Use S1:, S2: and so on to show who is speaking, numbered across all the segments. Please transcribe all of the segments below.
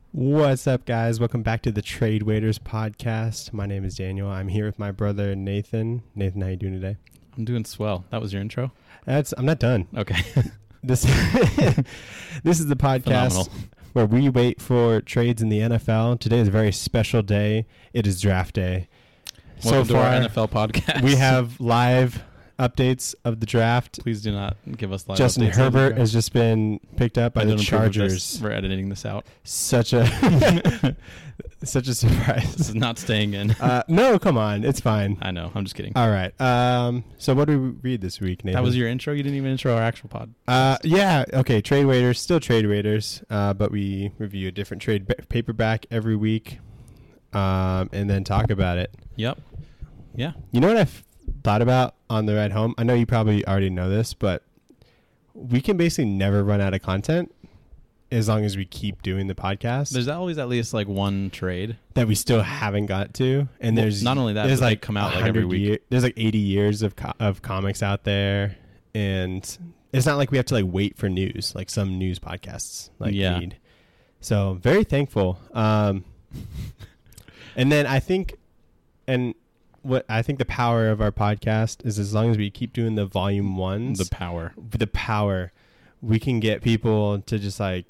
S1: What's up, guys? Welcome back to the Trade Waiters podcast. My name is Daniel. I'm here with my brother Nathan. Nathan, how you doing today?
S2: I'm doing swell. That was your intro?
S1: I'm not done.
S2: Okay.
S1: This is the podcast
S2: Phenomenal.
S1: where we wait for trades in the NFL. Today is a very special day. It is draft day.
S2: Welcome
S1: so
S2: to
S1: far,
S2: our NFL podcast.
S1: we have live updates of the draft.
S2: Please do not give us live
S1: Justin
S2: updates of the
S1: Herbert
S2: draft.
S1: has just been picked up by
S2: I
S1: the
S2: don't approve of this.
S1: Chargers.
S2: We're editing this out.
S1: Such a such a
S2: This
S1: surprise.
S2: is not staying in.
S1: No, come on. It's fine.
S2: I know. I'm just kidding.
S1: All right. So what did we read this week, Nathan?
S2: That was your intro? You didn't even intro our actual pod.
S1: Yeah. Okay. Trade Waiters, still Trade Waiters, but we review a different trade paperback every week, and then talk about it.
S2: Yep. Yeah.
S1: You know what I've thought about on the ride home? I know you probably already know this, but we can basically never run out of content as long as we keep doing the podcast.
S2: There's always at least like one trade.
S1: That we still haven't got to, and
S2: Well,
S1: there's
S2: not only that,
S1: there's
S2: but they
S1: like
S2: come out like every
S1: 100
S2: week.
S1: there's like 80 years of comics out there, and it's not like we have to like wait for news like some news podcasts like need. So very thankful. And then I think the power of our podcast is as long as we keep doing the volume ones,
S2: The power.
S1: we can get people to just like,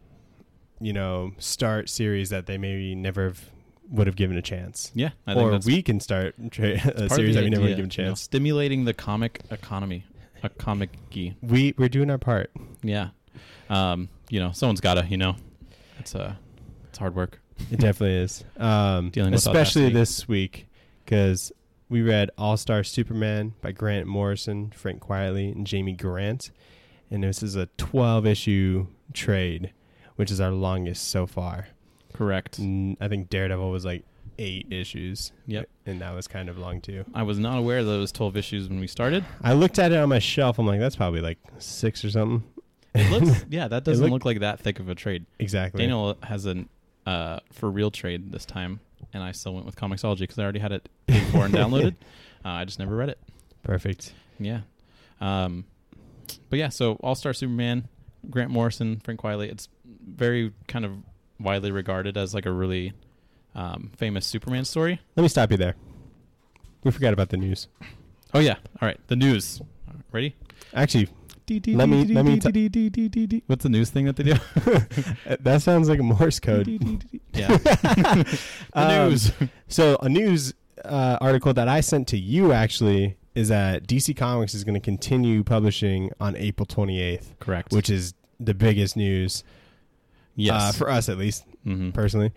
S1: start series that they maybe never would have given a chance.
S2: Yeah. I think
S1: Or
S2: that's
S1: we can start a
S2: part of
S1: series
S2: the
S1: that we never would
S2: idea,
S1: have given a chance.
S2: stimulating the comic economy. A comic-y.
S1: We're doing our part.
S2: Yeah. Someone's got to, it's hard work.
S1: It definitely is.
S2: Dealing with
S1: Especially
S2: audacity.
S1: this week, because we read All-Star Superman by Grant Morrison, Frank Quietly, and Jamie Grant. And this is a 12-issue trade, which is our longest so far.
S2: Correct.
S1: I think Daredevil was like 8 issues.
S2: Yep.
S1: And that was kind of long, too.
S2: I was not aware that it was 12 issues when we started.
S1: I looked at it on my shelf. I'm like, that's probably like 6 or something.
S2: It looks, that doesn't
S1: looked-
S2: look like that thick of a trade.
S1: Exactly.
S2: Daniel has an for real trade this time, and I still went with Comixology because I already had it paid for and downloaded. I just never read it.
S1: Perfect.
S2: Yeah. But yeah, so All-Star Superman, Grant Morrison, Frank Quietly, it's very kind of widely regarded as like a really famous Superman story.
S1: Let me stop you there. We forgot about the news.
S2: Oh, yeah. All right. The news. Ready?
S1: Actually, let me
S2: What's the news thing that they do?
S1: that sounds like a Morse code.
S2: Yeah. The news.
S1: So a news article that I sent to you actually is that DC Comics is going to continue publishing on April 28th.
S2: Correct.
S1: Which is the biggest news.
S2: Yes.
S1: For us, at least,
S2: Mm-hmm.
S1: personally.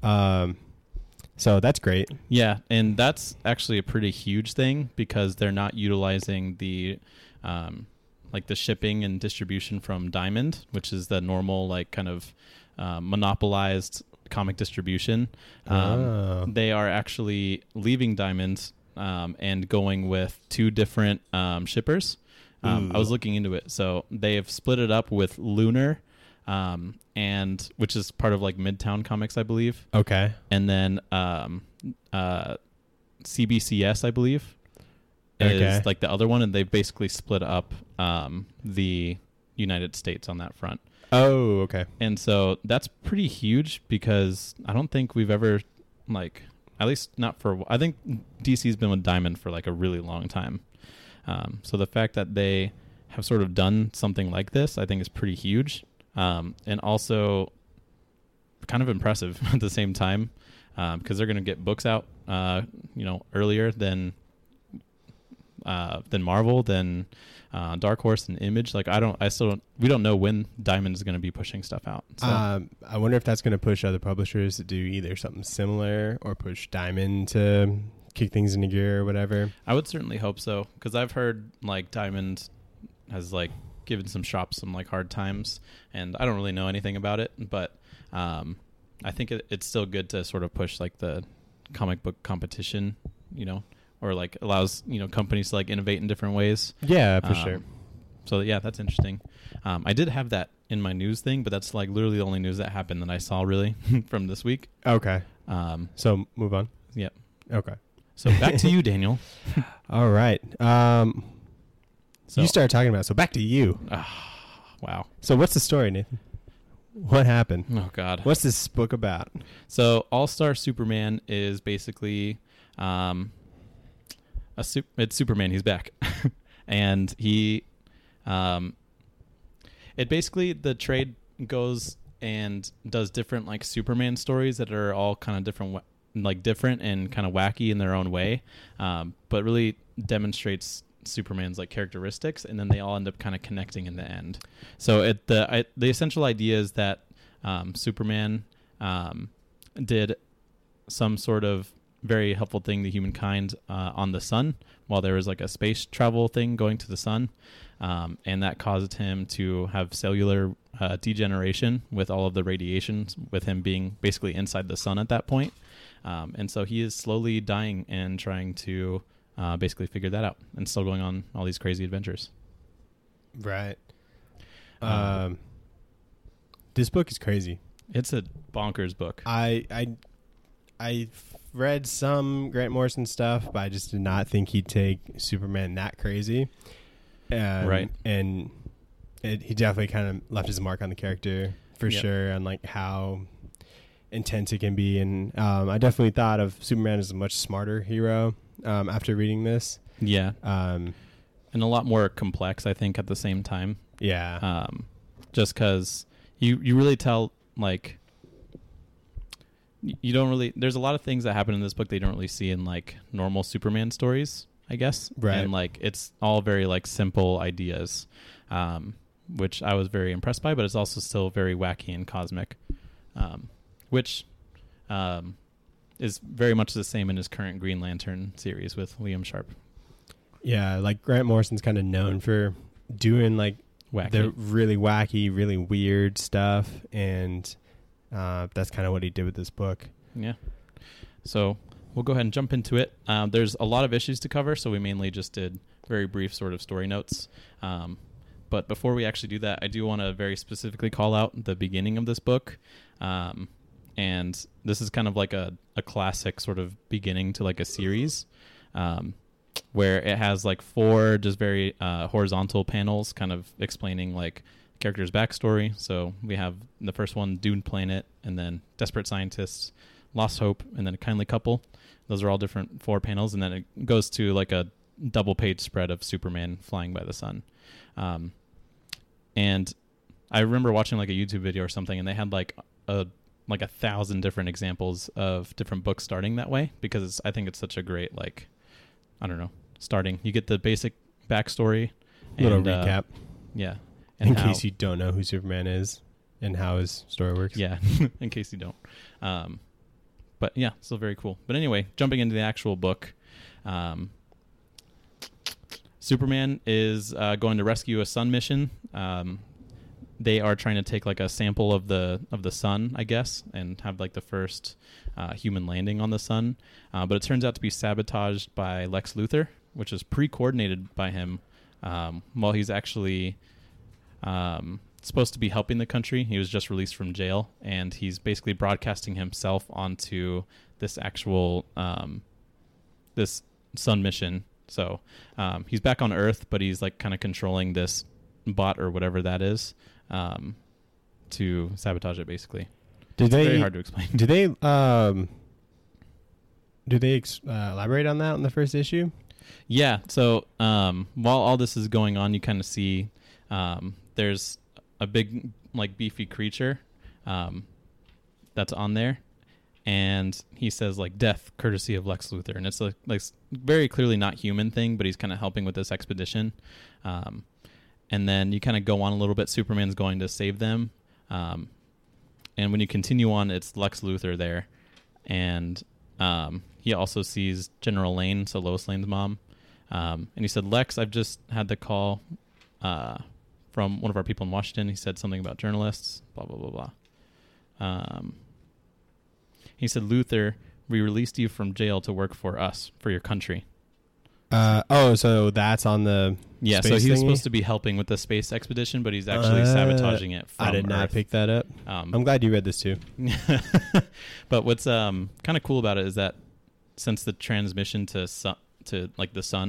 S1: So that's great.
S2: Yeah, and that's actually a pretty huge thing because they're not utilizing the the shipping and distribution from Diamond, which is the normal like kind of monopolized comic distribution. They are actually leaving Diamond and going with 2 different shippers. I was looking into it. So they have split it up with Lunar, and which is part of like Midtown Comics, I believe.
S1: Okay.
S2: And then CBCS, I believe, is like the other one, and they've basically split up the United States on that front.
S1: Oh, okay.
S2: And so that's pretty huge because I don't think we've ever, like, at least not for, I think DC's been with Diamond for like a really long time. So the fact that they have sort of done something like this, I think is pretty huge. And also kind of impressive at the same time, because they're going to get books out, earlier than Marvel, than Dark Horse and Image. Like we don't know when Diamond is going to be pushing stuff out. So.
S1: I wonder if that's going to push other publishers to do either something similar or push Diamond to kick things into gear or whatever.
S2: I would certainly hope so, because I've heard like Diamond has like given some shops some like hard times, and I don't really know anything about it, but I think it's still good to sort of push like the comic book competition, or like allows companies to like innovate in different ways.
S1: Yeah, for sure.
S2: So yeah, that's interesting. I did have that in my news thing, but that's like literally the only news that happened that I saw really from this week.
S1: Okay. So move on.
S2: Yep.
S1: Okay.
S2: So back to you, Daniel.
S1: All right.
S2: So
S1: you started talking about it, so back to you.
S2: wow.
S1: So what's the story, Nathan? What happened?
S2: Oh God.
S1: What's this book about?
S2: So All-Star Superman is basically it's Superman. He's back. And he it basically, the trade goes and does different like Superman stories that are all kind of different and kind of wacky in their own way, but really demonstrates Superman's like characteristics, and then they all end up kind of connecting in the end. So the essential idea is that Superman did some sort of very helpful thing to humankind on the sun while there was like a space travel thing going to the sun, and that caused him to have cellular degeneration with all of the radiation, with him being basically inside the sun at that point. And so he is slowly dying and trying to basically figure that out, and still going on all these crazy adventures.
S1: Right. This book is crazy.
S2: It's a bonkers book.
S1: I read some Grant Morrison stuff, but I just did not think he'd take Superman that crazy.
S2: Right.
S1: And he definitely kind of left his mark on the character for sure, on like how intense it can be. And I definitely thought of Superman as a much smarter hero after reading this.
S2: Yeah. And a lot more complex, I think, at the same time.
S1: Yeah.
S2: Just because you really tell, like, you don't really, there's a lot of things that happen in this book that you don't really see in like normal Superman stories, I guess.
S1: Right.
S2: And like, it's all very like simple ideas, which I was very impressed by, but it's also still very wacky and cosmic, which is very much the same in his current Green Lantern series with Liam Sharp.
S1: Yeah, like Grant Morrison's kind of known for doing like the really wacky, really weird stuff, and that's kind of what he did with this book.
S2: Yeah. So we'll go ahead and jump into it. There's a lot of issues to cover, so we mainly just did very brief sort of story notes. But before we actually do that, I do want to very specifically call out the beginning of this book. And this is kind of like a classic sort of beginning to like a series, where it has like 4 just very horizontal panels kind of explaining like character's backstory. So we have the first one, Dune Planet, and then Desperate Scientists, Lost Hope, and then A Kindly Couple. Those are all different 4 panels, and then it goes to like a double page spread of Superman flying by the sun. And I remember watching like a YouTube video or something, and they had like 1,000 different examples of different books starting that way, because I think it's such a great, like, I don't know, starting. You get the basic backstory.
S1: Little recap.
S2: Yeah.
S1: In case you don't know who Superman is and how his story works.
S2: Yeah, in case you don't. But yeah, still very cool. But anyway, jumping into the actual book, Superman is going to rescue a sun mission. They are trying to take like a sample of the sun, I guess, and have like the first human landing on the sun. But it turns out to be sabotaged by Lex Luthor, which is pre-coordinated by him while he's actually supposed to be helping the country. He was just released from jail, and he's basically broadcasting himself onto this actual this sun mission. So he's back on Earth, but he's like kind of controlling this bot or whatever that is to sabotage it, basically. It's very hard to explain.
S1: Do they elaborate on that in the first issue?
S2: Yeah. So while all this is going on, you kind of see there's a big, like, beefy creature that's on there, and he says like death courtesy of Lex Luthor, and it's like very clearly not human thing, but he's kind of helping with this expedition. And then you kind of go on a little bit. Superman's going to save them. And when you continue on, it's Lex Luthor there. And he also sees General Lane, so Lois Lane's mom. And he said, Lex, I've just had the call from one of our people in Washington. He said something about journalists, blah, blah, blah, blah. He said, Luthor, we released you from jail to work for us, for your country.
S1: So that's on the
S2: space so he was supposed to be helping with the space expedition, but he's actually sabotaging it from
S1: I did not
S2: Earth.
S1: Pick that up. I'm glad you read this too.
S2: But what's kind of cool about it is that since the transmission to like the sun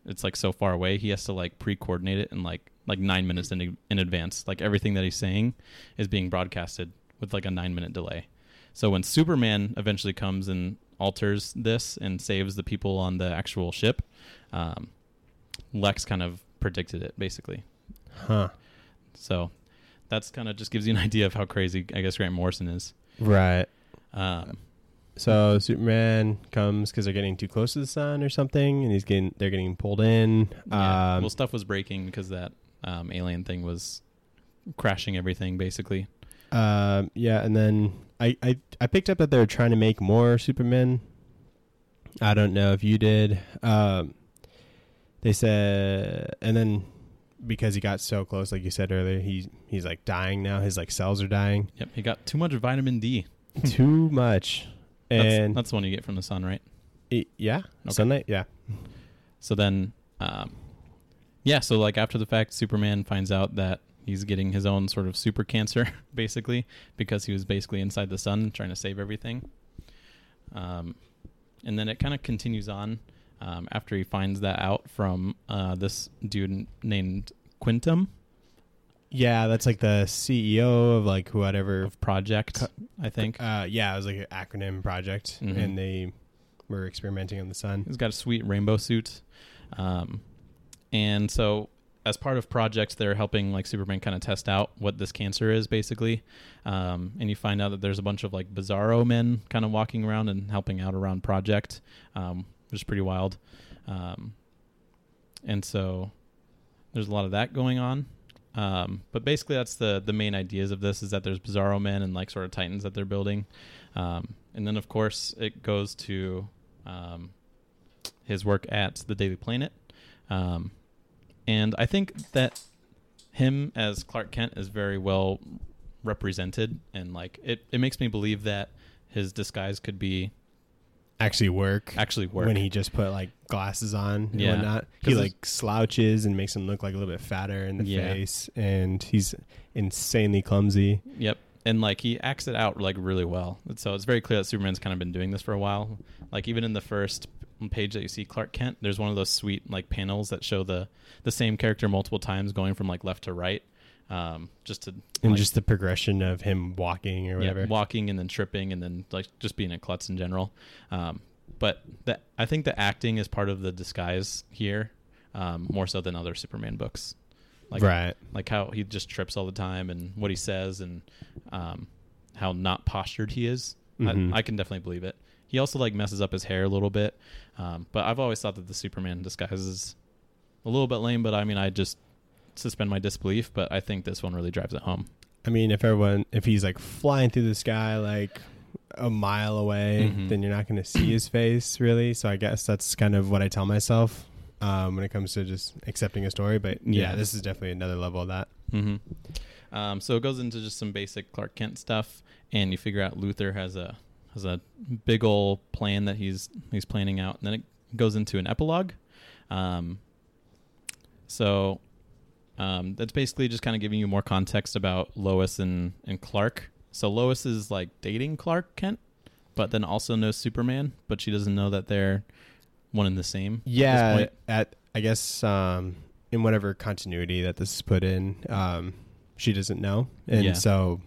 S2: it's like so far away, he has to like pre-coordinate it in like 9 minutes in advance. Like everything that he's saying is being broadcasted with like a 9-minute delay. So when Superman eventually comes and alters this and saves the people on the actual ship, Lex kind of predicted it basically.
S1: Huh.
S2: So that's kind of just gives you an idea of how crazy I guess Grant Morrison is.
S1: Right. So Superman comes because they're getting too close to the sun or something, and they're getting pulled in.
S2: Yeah. Well, stuff was breaking because that alien thing was crashing everything, basically.
S1: Yeah, and then I picked up that they were trying to make more Supermen. I don't know if you did. They said, and then because he got so close, like you said earlier, he's like dying now. His like cells are dying.
S2: Yep, he got too much vitamin D.
S1: Too much. And
S2: that's the one you get from the sun, right?
S1: Yeah. Okay. Sunlight. Yeah.
S2: So then, so like after the fact, Superman finds out that he's getting his own sort of super cancer, basically, because he was basically inside the sun trying to save everything. And then it kind of continues on after he finds that out from this dude named Quintum.
S1: Yeah, that's like the CEO of like whatever
S2: of Project, I think.
S1: Yeah, it was like an acronym Project, and they were experimenting on the sun.
S2: He's got a sweet rainbow suit, and so as part of Project, they're helping like Superman kind of test out what this cancer is, basically. And you find out that there's a bunch of like Bizarro men kind of walking around and helping out around Project, which is pretty wild. And so there's a lot of that going on. But basically that's the main ideas of this, is that there's Bizarro men and like sort of Titans that they're building. And then of course it goes to his work at the Daily Planet. And I think that him as Clark Kent is very well represented, and like it makes me believe that his disguise could be
S1: actually work when he just put like glasses on and whatnot. He like slouches and makes him look like a little bit fatter in the face, and he's insanely clumsy.
S2: Yep. And like he acts it out like really well. So it's very clear that Superman's kind of been doing this for a while. Like even in the first page that you see Clark Kent, there's one of those sweet like panels that show the same character multiple times going from like left to right. Just
S1: the progression of him walking or whatever.
S2: Yeah, walking and then tripping and then like just being a klutz in general. But I think the acting is part of the disguise here, more so than other Superman books. Like,
S1: right.
S2: Like how he just trips all the time and what he says and how not postured he is. Mm-hmm. I can definitely believe it. He also like messes up his hair a little bit. But I've always thought that the Superman disguise is a little bit lame, but I mean, I just suspend my disbelief, but I think this one really drives it home.
S1: I mean, if he's like flying through the sky like a mile away, then you're not going to see his face really. So I guess that's kind of what I tell myself when it comes to just accepting a story. But yeah, this is definitely another level of that.
S2: Mm-hmm. So it goes into just some basic Clark Kent stuff, and you figure out Luthor has a big old plan that he's planning out, and then it goes into an epilogue. So that's basically just kind of giving you more context about Lois and Clark. So Lois is like dating Clark Kent, but then also knows Superman, but she doesn't know that they're one and the same.
S1: Yeah, I guess in whatever continuity that this is put in, she doesn't know, and so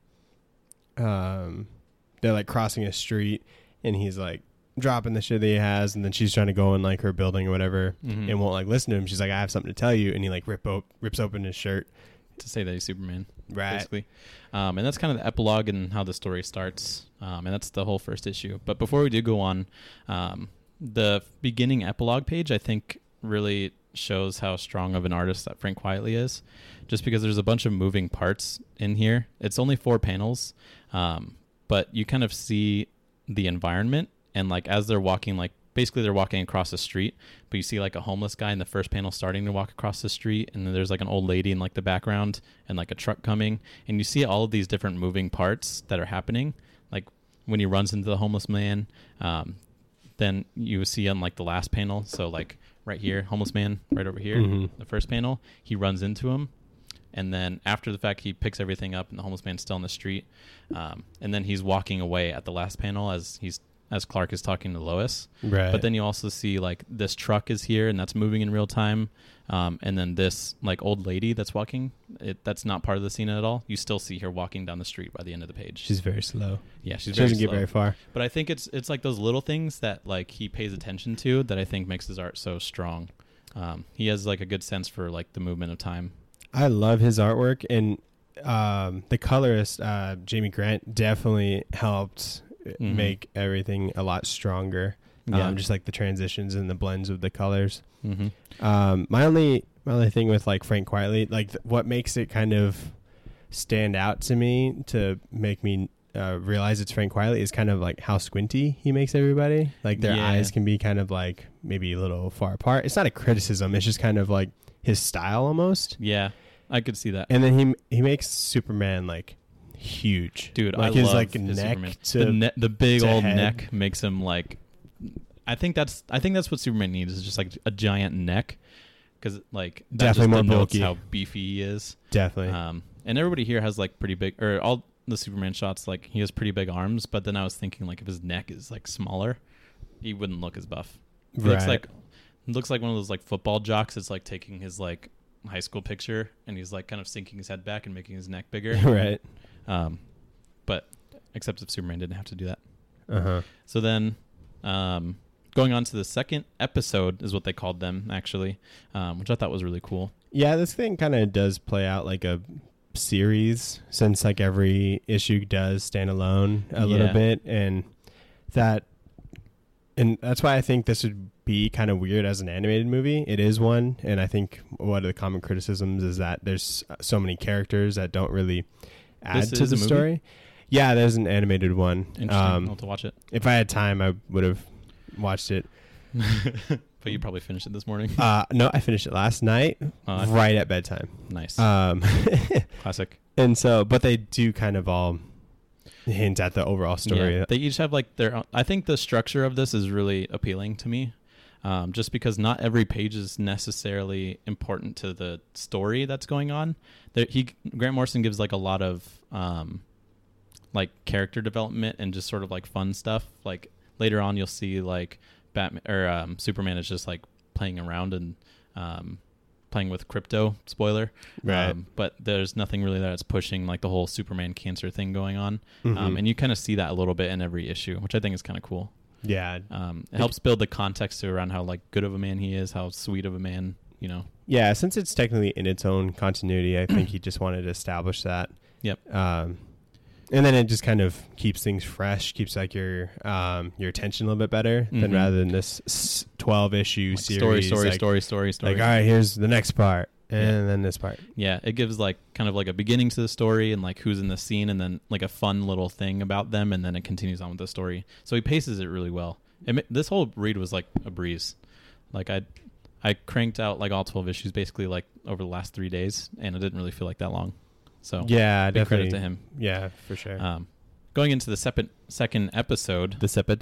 S1: they're like crossing a street, and he's like dropping the shit that he has, and then she's trying to go in like her building or whatever, and won't like listen to him. She's like, I have something to tell you, and he like rips open his shirt
S2: to say that he's Superman,
S1: right?
S2: Basically, and that's kind of the epilogue and how the story starts, and that's the whole first issue. But before we do go on, the beginning epilogue page I think really shows how strong of an artist that Frank Quitely is, just because there's a bunch of moving parts in here. It's only 4 panels, but you kind of see the environment. And like as they're walking, like basically they're walking across the street, but you see like a homeless guy in the first panel starting to walk across the street, and then there's like an old lady in like the background and like a truck coming, and you see all of these different moving parts that are happening. Like when he runs into the homeless man, then you see on like the last panel, so like right here, homeless man right over here, the first panel, he runs into him. And then after the fact, he picks everything up and the homeless man's still on the street. And then he's walking away at the last panel as he's as Clark is talking to Lois.
S1: Right.
S2: But then you also see like this truck is here and that's moving in real time. And then this like old lady that's walking, that's not part of the scene at all. You still see her walking down the street by the end of the page.
S1: She's very slow.
S2: Yeah, she
S1: doesn't get very far.
S2: But I think it's like those little things that like he pays attention to that I think makes his art so strong. He has like a good sense for like the movement of time.
S1: I love his artwork, and the colorist Jamie Grant definitely helped make everything a lot stronger. Just like the transitions and the blends of the colors. My only thing with like Frank Quitely, like what makes it kind of stand out to me to make me realize it's Frank Quitely is kind of like how squinty he makes everybody. Like their eyes can be kind of like maybe a little far apart. It's not a criticism. It's just kind of like his style almost.
S2: Yeah, I could see that.
S1: And then he makes Superman like huge,
S2: dude.
S1: Like
S2: I
S1: his
S2: love
S1: like
S2: his
S1: neck
S2: Superman. The big old
S1: head.
S2: neck makes him like. I think that's what Superman needs is just like a giant neck, because like that
S1: definitely more
S2: denotes
S1: bulky.
S2: how beefy he is.
S1: Definitely.
S2: And everybody here has like pretty big, or all the Superman shots, like he has pretty big arms. But then I was thinking like if his neck is like smaller, he wouldn't look as buff. He looks like one of those like football jocks. It's like taking his like high school picture and he's like kind of sinking his head back and making his neck bigger.
S1: Right.
S2: But except if Superman didn't have to do that.
S1: So
S2: then, going on to the second episode is what they called them actually, which I thought was really cool.
S1: Yeah, this thing kind of does play out like a series, since like every issue does stand alone a little bit, and that's why I think this would be kind of weird as an animated movie. It is one, and I think one of the common criticisms is that there's so many characters that don't really add to the story. Yeah, there's an animated one.
S2: Interesting. I'll have to watch it.
S1: If I had time, I would have watched it.
S2: But you probably finished it this morning.
S1: No, I finished it last night, right at bedtime.
S2: Nice. Classic.
S1: And so, but they do kind of all hint at the overall story.
S2: Yeah, they each have like their own. I think the structure of this is really appealing to me, just because not every page is necessarily important to the story that's going on. Grant Morrison gives like a lot of like character development and just sort of like fun stuff. Like later on, you'll see like Batman or Superman is just like playing around and playing with crypto. Spoiler,
S1: right?
S2: But there's nothing really that's pushing like the whole Superman cancer thing going on, and you kind of see that a little bit in every issue, which I think is kind of cool.
S1: Yeah,
S2: it helps build the context around how like good of a man he is, how sweet of a man, you know.
S1: Yeah, since it's technically in its own continuity, I think he just wanted to establish that.
S2: Yep.
S1: And then it just kind of keeps things fresh, keeps like your attention a little bit better than rather than this 12 issue
S2: like
S1: series.
S2: Story.
S1: Like, all right, here's the next part, and then this part.
S2: Yeah, it gives like kind of like a beginning to the story and like who's in the scene, and then like a fun little thing about them, and then it continues on with the story. So he paces it really well. This whole read was like a breeze. Like I cranked out like all 12 issues basically like over the last 3 days, and it didn't really feel like that long. So
S1: yeah,
S2: big
S1: definitely
S2: credit to him.
S1: Yeah, for sure.
S2: Going into the second episode,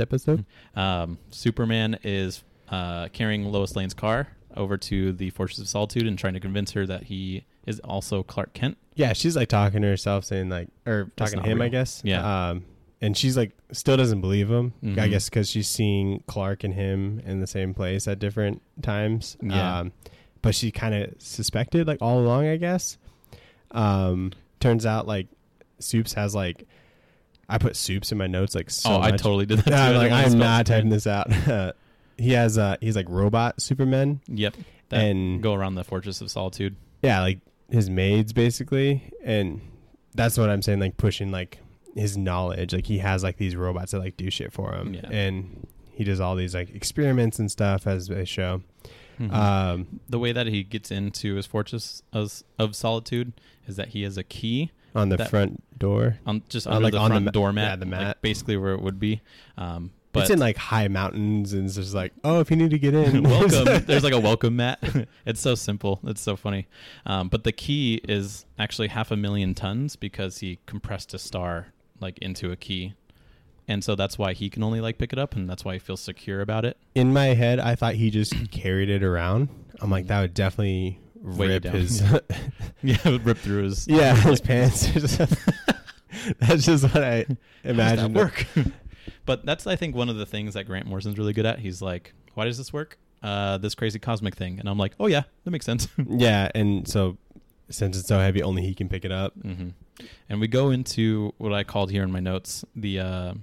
S2: Superman is carrying Lois Lane's car over to the Fortress of Solitude and trying to convince her that he is also Clark Kent.
S1: Yeah, she's like talking to herself, saying like, or talking to him,
S2: real.
S1: I guess.
S2: Yeah.
S1: And she's like, still doesn't believe him. I guess because she's seeing Clark and him in the same place at different times.
S2: Yeah.
S1: But she kind of suspected like all along, I guess. Turns out like Soups has like, I put Soups in my notes like so much.
S2: I totally did that too.
S1: I'm like, I'm not typing this out. He's like robot Superman.
S2: Yep.
S1: And
S2: go around the Fortress of Solitude.
S1: Yeah, like his maids basically, and that's what I'm saying. Like pushing like his knowledge. Like he has like these robots that like do shit for him, and he does all these like experiments and stuff as they show.
S2: The way that he gets into his Fortress of Solitude is that he has a key
S1: on the front door,
S2: just under like the front doormat,
S1: yeah, the mat,
S2: like basically where it would be. But
S1: it's in like high mountains, and it's just like, oh, if you need to get in,
S2: welcome. There's like a welcome mat. It's so simple. It's so funny. But the key is actually 500,000 tons because he compressed a star like into a key. And so that's why he can only like pick it up, and that's why he feels secure about it.
S1: In my head, I thought he just carried it around. I'm like, that would definitely rip his
S2: it would rip through his
S1: his pants. That's just what I imagined.
S2: How does that work? But that's, I think, one of the things that Grant Morrison's really good at. He's like, why does this work? This crazy cosmic thing. And I'm like, oh yeah, that makes sense.
S1: Yeah, and so since it's so heavy, only he can pick it up.
S2: Mm-hmm. And we go into what I called here in my notes, the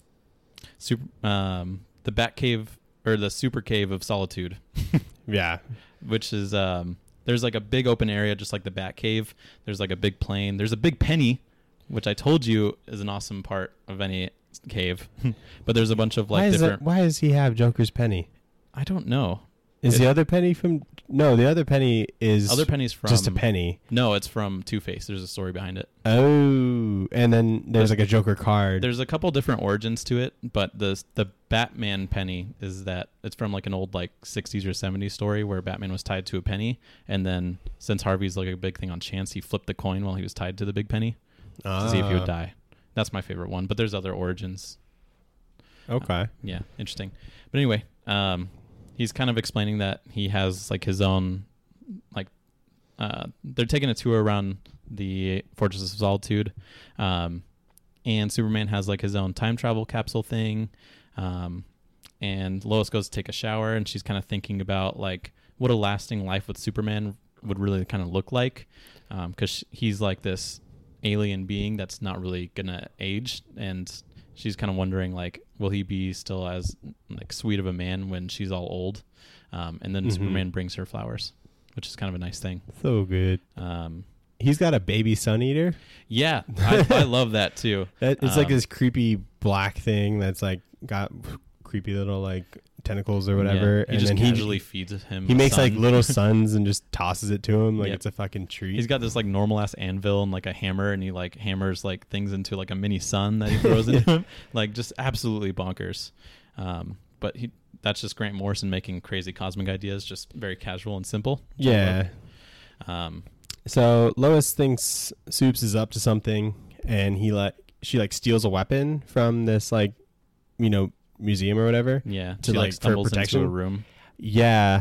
S2: Bat Cave, or the Super Cave of Solitude.
S1: Yeah.
S2: Which is, there's like a big open area, just like the Bat Cave. There's like a big plane. There's a big penny, which I told you is an awesome part of any cave. But there's a bunch of like
S1: why does he have Joker's penny?
S2: I don't know.
S1: Is the other penny from... No, the other penny is...
S2: Other penny's from...
S1: Just a penny.
S2: No, it's from Two-Face. There's a story behind it.
S1: Oh, and then there's like a Joker card.
S2: There's a couple different origins to it, but the Batman penny is that it's from like an old like 60s or 70s story where Batman was tied to a penny, and then since Harvey's like a big thing on chance, he flipped the coin while he was tied to the big penny to see if he would die. That's my favorite one, but there's other origins.
S1: Okay.
S2: Yeah, interesting. But anyway, he's kind of explaining that he has like his own, like, they're taking a tour around the Fortress of Solitude, and Superman has like his own time travel capsule thing, and Lois goes to take a shower, and she's kind of thinking about like what a lasting life with Superman would really kind of look like, because he's like this alien being that's not really gonna age, and she's kind of wondering like, will he be still as like sweet of a man when she's all old? And then Superman brings her flowers, which is kind of a nice thing.
S1: So good. He's got a baby sun eater.
S2: Yeah, I love that too.
S1: It's like this creepy black thing that's like got creepy little like tentacles or whatever.
S2: Yeah,
S1: and
S2: just
S1: then
S2: casually feeds him.
S1: He makes like little suns and just tosses it to him like it's a fucking treat.
S2: He's got this like normal ass anvil and like a hammer, and he like hammers like things into like a mini sun that he throws into him. Like just absolutely bonkers. But that's just Grant Morrison making crazy cosmic ideas, just very casual and simple.
S1: Yeah. So Lois thinks Supes is up to something, and she steals a weapon from this like, museum or whatever.
S2: Yeah.
S1: To
S2: she
S1: like
S2: stumbles
S1: for protection.
S2: into a room.
S1: Yeah.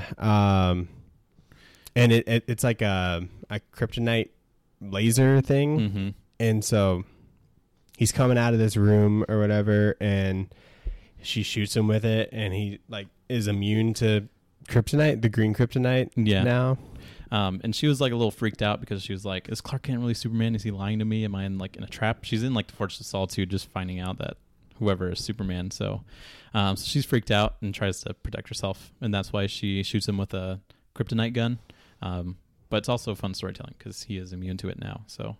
S1: And it's like a kryptonite laser thing.
S2: Mm-hmm.
S1: And so he's coming out of this room or whatever, and she shoots him with it, and he like is immune to kryptonite, the green kryptonite.
S2: Yeah.
S1: Now.
S2: And she was like a little freaked out because she was like, is Clark Kent really Superman? Is he lying to me? Am I in like in a trap? She's in like the Fortress of Solitude, just finding out that whoever is Superman. So she's freaked out and tries to protect herself, and that's why she shoots him with a kryptonite gun. But it's also fun storytelling because he is immune to it now. So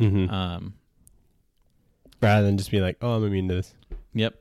S1: rather than just be like, oh, I'm immune to this.
S2: Yep.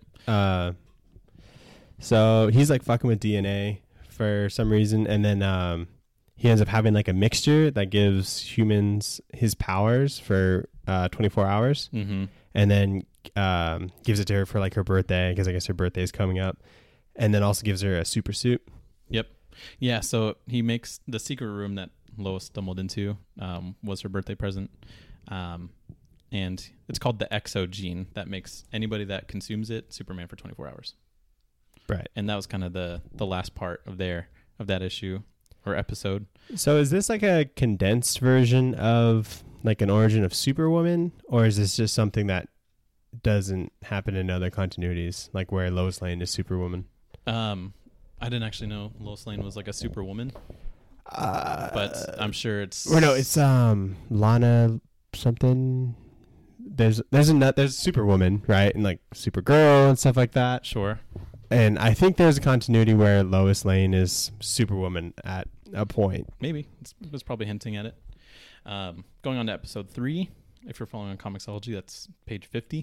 S1: So he's like fucking with DNA for some reason, and then he ends up having like a mixture that gives humans his powers for 24 hours, and then gives it to her for like her birthday, because I guess her birthday is coming up, and then also gives her a super suit.
S2: Yep. Yeah, so he makes the secret room that Lois stumbled into was her birthday present, and it's called the Exo gene that makes anybody that consumes it Superman for 24 hours.
S1: Right.
S2: And that was kind of the last part of that issue or episode.
S1: So is this like a condensed version of like an origin of Superwoman, or is this just something that doesn't happen in other continuities, like where Lois Lane is Superwoman?
S2: I didn't actually know Lois Lane was like a Superwoman, but I'm sure it's...
S1: Or no, it's Lana something. There's Superwoman, right, and like Supergirl and stuff like that.
S2: Sure.
S1: And I think there's a continuity where Lois Lane is Superwoman at a point.
S2: Maybe. It was probably hinting at it. Going on to episode 3, if you're following on Comixology, that's page 50.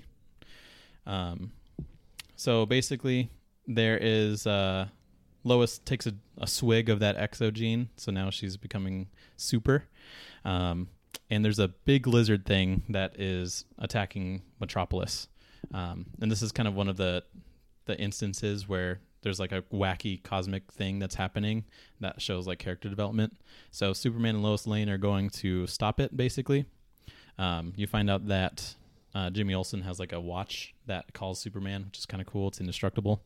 S2: So basically, there is... Lois takes a swig of that Exo gene, so now she's becoming super. And there's a big lizard thing that is attacking Metropolis. And this is kind of one of the instances where there's like a wacky cosmic thing that's happening that shows like character development. So Superman and Lois Lane are going to stop it, basically. You find out that Jimmy Olsen has like a watch that calls Superman, which is kind of cool. It's indestructible.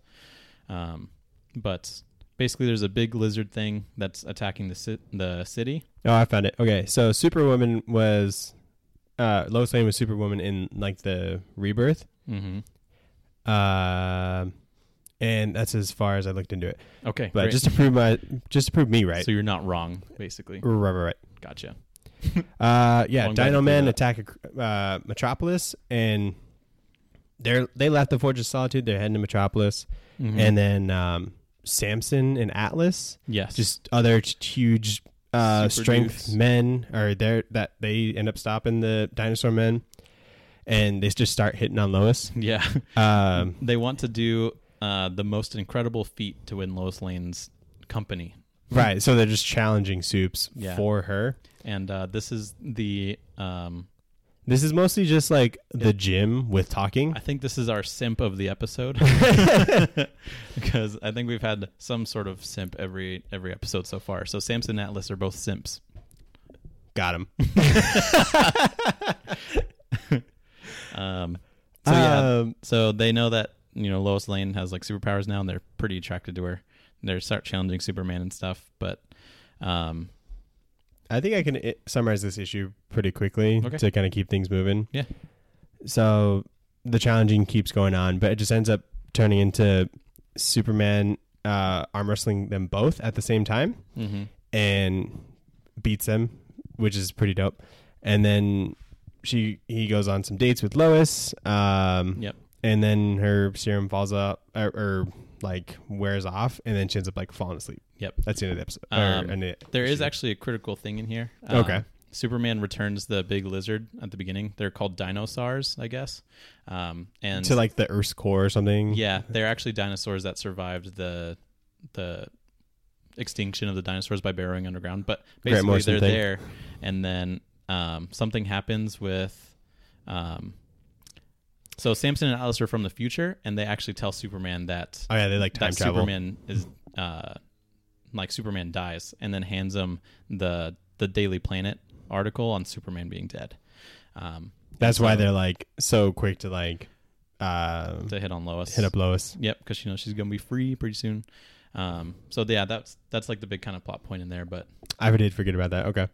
S2: But basically there's a big lizard thing that's attacking the city.
S1: Oh, I found it. Okay, so Superwoman was... Lois Lane was Superwoman in like the Rebirth.
S2: Mm-hmm.
S1: And that's as far as I looked into it.
S2: Okay,
S1: but
S2: great.
S1: just to prove me right.
S2: So you're not wrong, basically.
S1: Right.
S2: Gotcha.
S1: Yeah, Dino Men attack Metropolis, and they left the Fortress of Solitude. They're heading to Metropolis, and then Samson and Atlas, just other huge strength dudes. Men are there that they end up stopping the dinosaur men, and they just start hitting on Lois.
S2: Yeah, they want to do the most incredible feat to win Lois Lane's company.
S1: Right, so they're just challenging Soups for her.
S2: And this is the...
S1: this is mostly just like the gym with talking.
S2: I think this is our simp of the episode. Because I think we've had some sort of simp every episode so far. So Samson and Atlas are both simps.
S1: Got him.
S2: So they know that Lois Lane has like superpowers now, and they're pretty attracted to her. They start challenging Superman and stuff, but
S1: I think I can summarize this issue pretty quickly to kind of keep things moving.
S2: Yeah.
S1: So the challenging keeps going on, but it just ends up turning into Superman arm wrestling them both at the same time and beats them, which is pretty dope. And then he goes on some dates with Lois. And then her serum falls up or like wears off, and then she ends up like falling asleep.
S2: Yep.
S1: That's the end of the episode.
S2: There is actually a critical thing in here.
S1: Okay.
S2: Superman returns the big lizard at the beginning. They're called dinosaurs, I guess. And
S1: to like the Earth's core or something.
S2: Yeah, they're actually dinosaurs that survived the extinction of the dinosaurs by burrowing underground. But basically, they're there, and then something happens with. So Samson and Atlas are from the future, and they actually tell Superman that
S1: they like time travel.
S2: Superman is like Superman dies, and then hands him the Daily Planet article on Superman being dead.
S1: That's why they're like so quick to like
S2: to hit on Lois,
S1: hit up Lois.
S2: Yep, because she's gonna be free pretty soon. So yeah, that's like the big kind of plot point in there. But
S1: I did forget about that. Okay.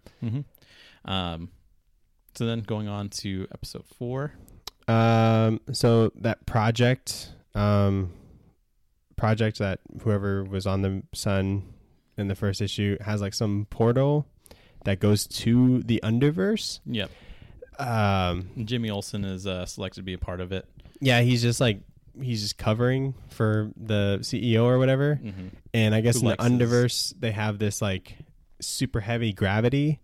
S2: So then going on to episode 4.
S1: So that project that whoever was on the Sun in the first issue has like some portal that goes to the Underverse.
S2: Yep. Jimmy Olsen is selected to be a part of it.
S1: Yeah, he's just covering for the CEO or whatever. And I guess in the Underverse they have this like super heavy gravity.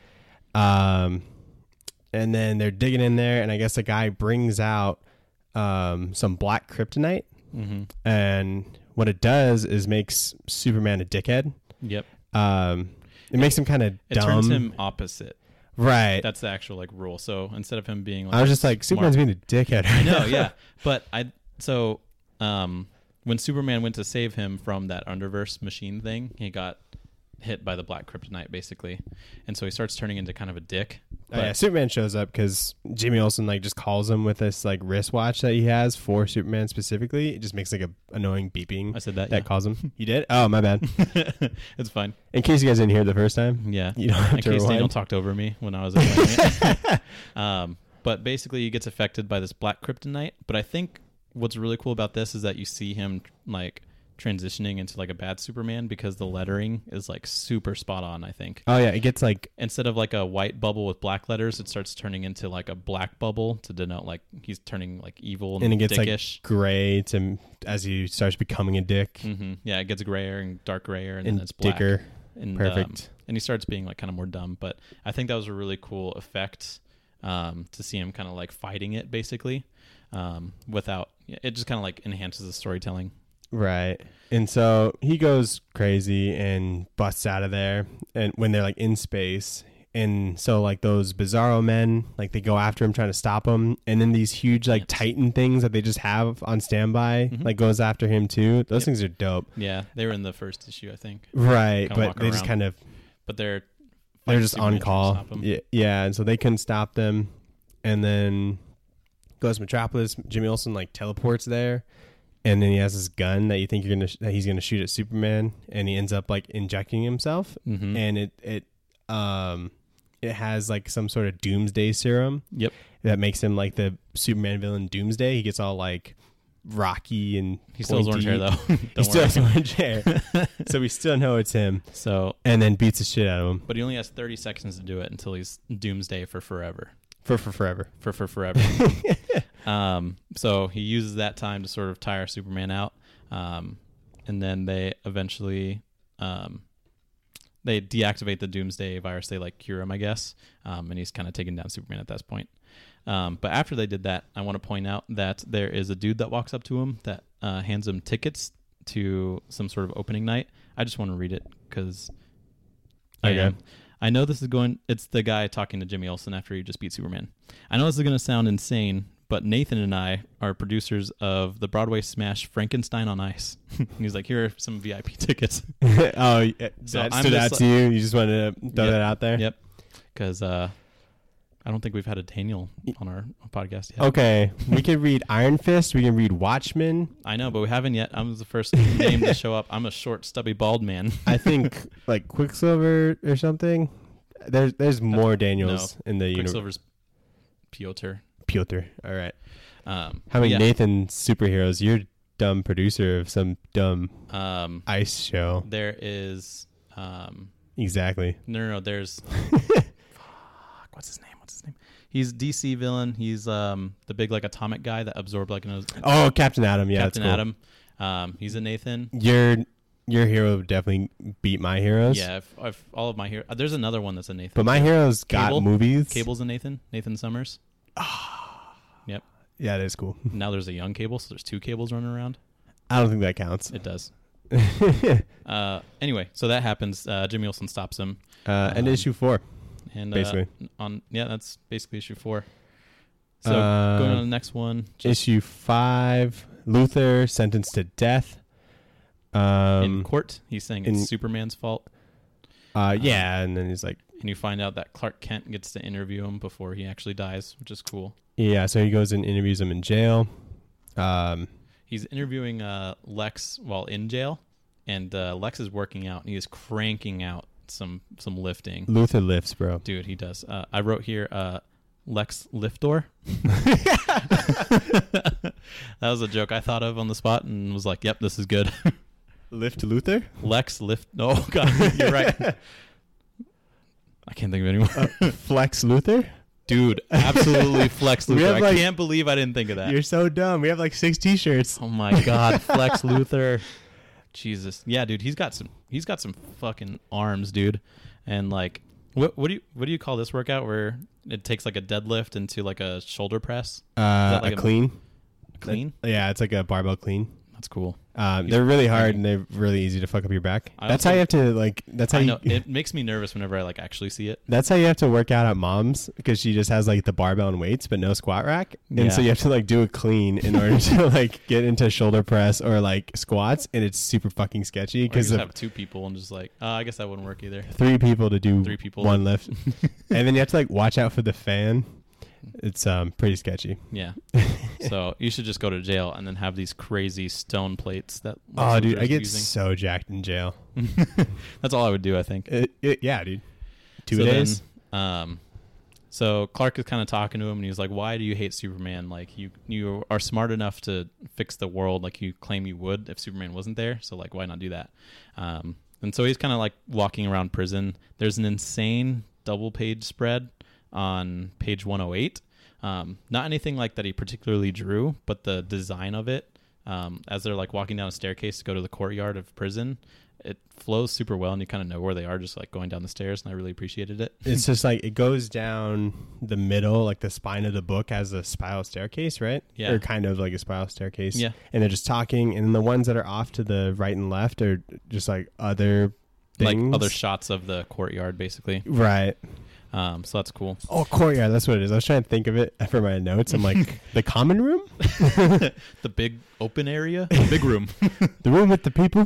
S1: And then they're digging in there, and I guess a guy brings out some black kryptonite. And what it does is makes Superman a dickhead.
S2: Yep.
S1: It makes him kind of dumb.
S2: It turns him opposite.
S1: Right.
S2: That's the actual like rule. So instead of him being like,
S1: I was just like, Superman's being a dickhead.
S2: I know, yeah. But when Superman went to save him from that Underverse machine thing, he got hit by the black kryptonite basically, and so he starts turning into kind of a dick.
S1: Superman shows up because Jimmy Olsen like just calls him with this like wristwatch that he has for Superman specifically. It just makes like a annoying beeping.
S2: I said that
S1: calls him. You did? Oh, my bad.
S2: It's fine.
S1: In case you guys didn't hear it the first time.
S2: Yeah.
S1: You don't have
S2: in
S1: to
S2: case
S1: rewind.
S2: Daniel talked over me when I was explaining it. But basically he gets affected by this black kryptonite. But I think what's really cool about this is that you see him like transitioning into like a bad Superman because the lettering is like super spot on, I think.
S1: Oh yeah, it gets like
S2: instead of like a white bubble with black letters, it starts turning into like a black bubble to denote like he's turning like evil and
S1: it gets
S2: dickish.
S1: Like gray as he starts becoming a dick.
S2: Yeah, it gets grayer and dark grayer and then it's black.
S1: Dicker.
S2: And,
S1: perfect.
S2: And he starts being like kind of more dumb, but I think that was a really cool effect to see him kind of like fighting it basically without it just kind of like enhances the storytelling.
S1: Right. And so he goes crazy and busts out of there, and when they're like in space, and so like those Bizarro men, like they go after him trying to stop him, and then these huge like Titan things that they just have on standby like goes after him too. Those things are dope.
S2: Yeah, they were in the first issue, I think.
S1: Right, but they just kind of
S2: but they're
S1: just on call. Yeah, and so they couldn't stop them, and then goes to Metropolis. Jimmy Olsen like teleports there. And then he has this gun that you think that he's gonna shoot at Superman, and he ends up like injecting himself, and it has like some sort of doomsday serum.
S2: Yep.
S1: That makes him like the Superman villain Doomsday. He gets all like rocky and
S2: he still has orange hair though.
S1: He still has orange hair, so we still know it's him.
S2: So
S1: and then beats the shit out of him.
S2: But he only has 30 seconds to do it until he's Doomsday for forever.
S1: For forever.
S2: For forever. So he uses that time to sort of tire Superman out, and then they eventually they deactivate the Doomsday virus. They like cure him, I guess, and he's kind of taking down Superman at that point. But after they did that, I want to point out that there is a dude that walks up to him that hands him tickets to some sort of opening night. I just want to read it because I know this is it's the guy talking to Jimmy Olsen after he just beat Superman. I know this is going to sound insane, but Nathan and I are producers of the Broadway smash Frankenstein on Ice. And he's like, here are some VIP tickets.
S1: Oh, so that stood out to you? You just wanted to throw that out there?
S2: Yep. Because I don't think we've had a Daniel on our podcast yet.
S1: Okay. We can read Iron Fist. We can read Watchmen.
S2: I know, but we haven't yet. I'm the first name to show up. I'm a short, stubby, bald man.
S1: I think like Quicksilver or something. There's more Daniels in the universe.
S2: Quicksilver's Piotr.
S1: All right.
S2: How
S1: many Nathan superheroes? You're dumb producer of some dumb ice show.
S2: There is...
S1: exactly.
S2: No. There's... What's his name? He's DC villain. He's the big like atomic guy that absorbed like
S1: Captain Atom. Yeah,
S2: Captain Atom. He's a Nathan.
S1: Your hero would definitely beat my heroes.
S2: Yeah, if all of my heroes. There's another one that's a Nathan.
S1: But my heroes got movies.
S2: Cable's a Nathan Summers. Yep.
S1: Yeah, that is cool.
S2: Now there's a young Cable, so there's two Cables running around.
S1: I don't think that counts.
S2: It does. Anyway, so that happens. Jimmy Olsen stops him.
S1: And issue 4.
S2: And
S1: basically,
S2: that's basically issue 4. So going on to the next one,
S1: issue 5. Luthor sentenced to death.
S2: In court, he's saying it's Superman's fault.
S1: Yeah, and then he's like,
S2: and you find out that Clark Kent gets to interview him before he actually dies, which is cool.
S1: Yeah, so he goes and interviews him in jail.
S2: He's interviewing Lex while in jail, and Lex is working out, and he is cranking out some lifting.
S1: Luthor lifts, bro.
S2: Dude, he does. I wrote here Lex Liftor. That was a joke I thought of on the spot and was like, yep, this is good.
S1: Lift Luthor?
S2: Lex Lift. Oh, God, you're right. I can't think of anyone.
S1: Flex Luthor?
S2: Dude, absolutely Flex Luthor. I can't believe I didn't think of that.
S1: You're so dumb. We have like 6 t-shirts.
S2: Oh my God, Flex Luthor. Jesus. Yeah, dude, he's got some fucking arms, dude. And like what do you call this workout where it takes like a deadlift into like a shoulder press?
S1: Like a clean.
S2: Clean?
S1: Yeah, it's like a barbell clean.
S2: That's cool.
S1: They're really hard and they're really easy to fuck up your back. That's how you have to like. That's how
S2: I know. It makes me nervous whenever I like actually see it.
S1: That's how you have to work out at Mom's because she just has like the barbell and weights but no squat rack, and so you have to like do a clean in order to like get into shoulder press or like squats, and it's super fucking sketchy because
S2: you have 2 people and just like I guess that wouldn't work either.
S1: 3 people to do
S2: 3 people
S1: one lift, and then you have to like watch out for the fan. It's pretty sketchy.
S2: Yeah. So you should just go to jail and then have these crazy stone plates that.
S1: Oh, dude, I get so jacked in jail.
S2: That's all I would do, I think.
S1: Yeah, dude. 2 days.
S2: Then, so Clark is kind of talking to him, and he's like, "Why do you hate Superman? Like you are smart enough to fix the world, like you claim you would if Superman wasn't there. So like, why not do that?" And so he's kind of like walking around prison. There's an insane double-page spread on page 108. Not anything like that he particularly drew, but the design of it, as they're like walking down a staircase to go to the courtyard of prison, it flows super well, and you kind of know where they are just like going down the stairs, and I really appreciated it.
S1: It's just like it goes down the middle, like the spine of the book has a spiral staircase, right?
S2: Yeah.
S1: Or kind of like a spiral staircase.
S2: Yeah.
S1: And they're just talking, and the ones that are off to the right and left are just like other things.
S2: Like other shots of the courtyard, basically.
S1: Right.
S2: So that's cool.
S1: Oh, courtyard, that's what it is. I was trying to think of it for my notes. I'm like, the common room?
S2: The big open area? The big room.
S1: The room with the people?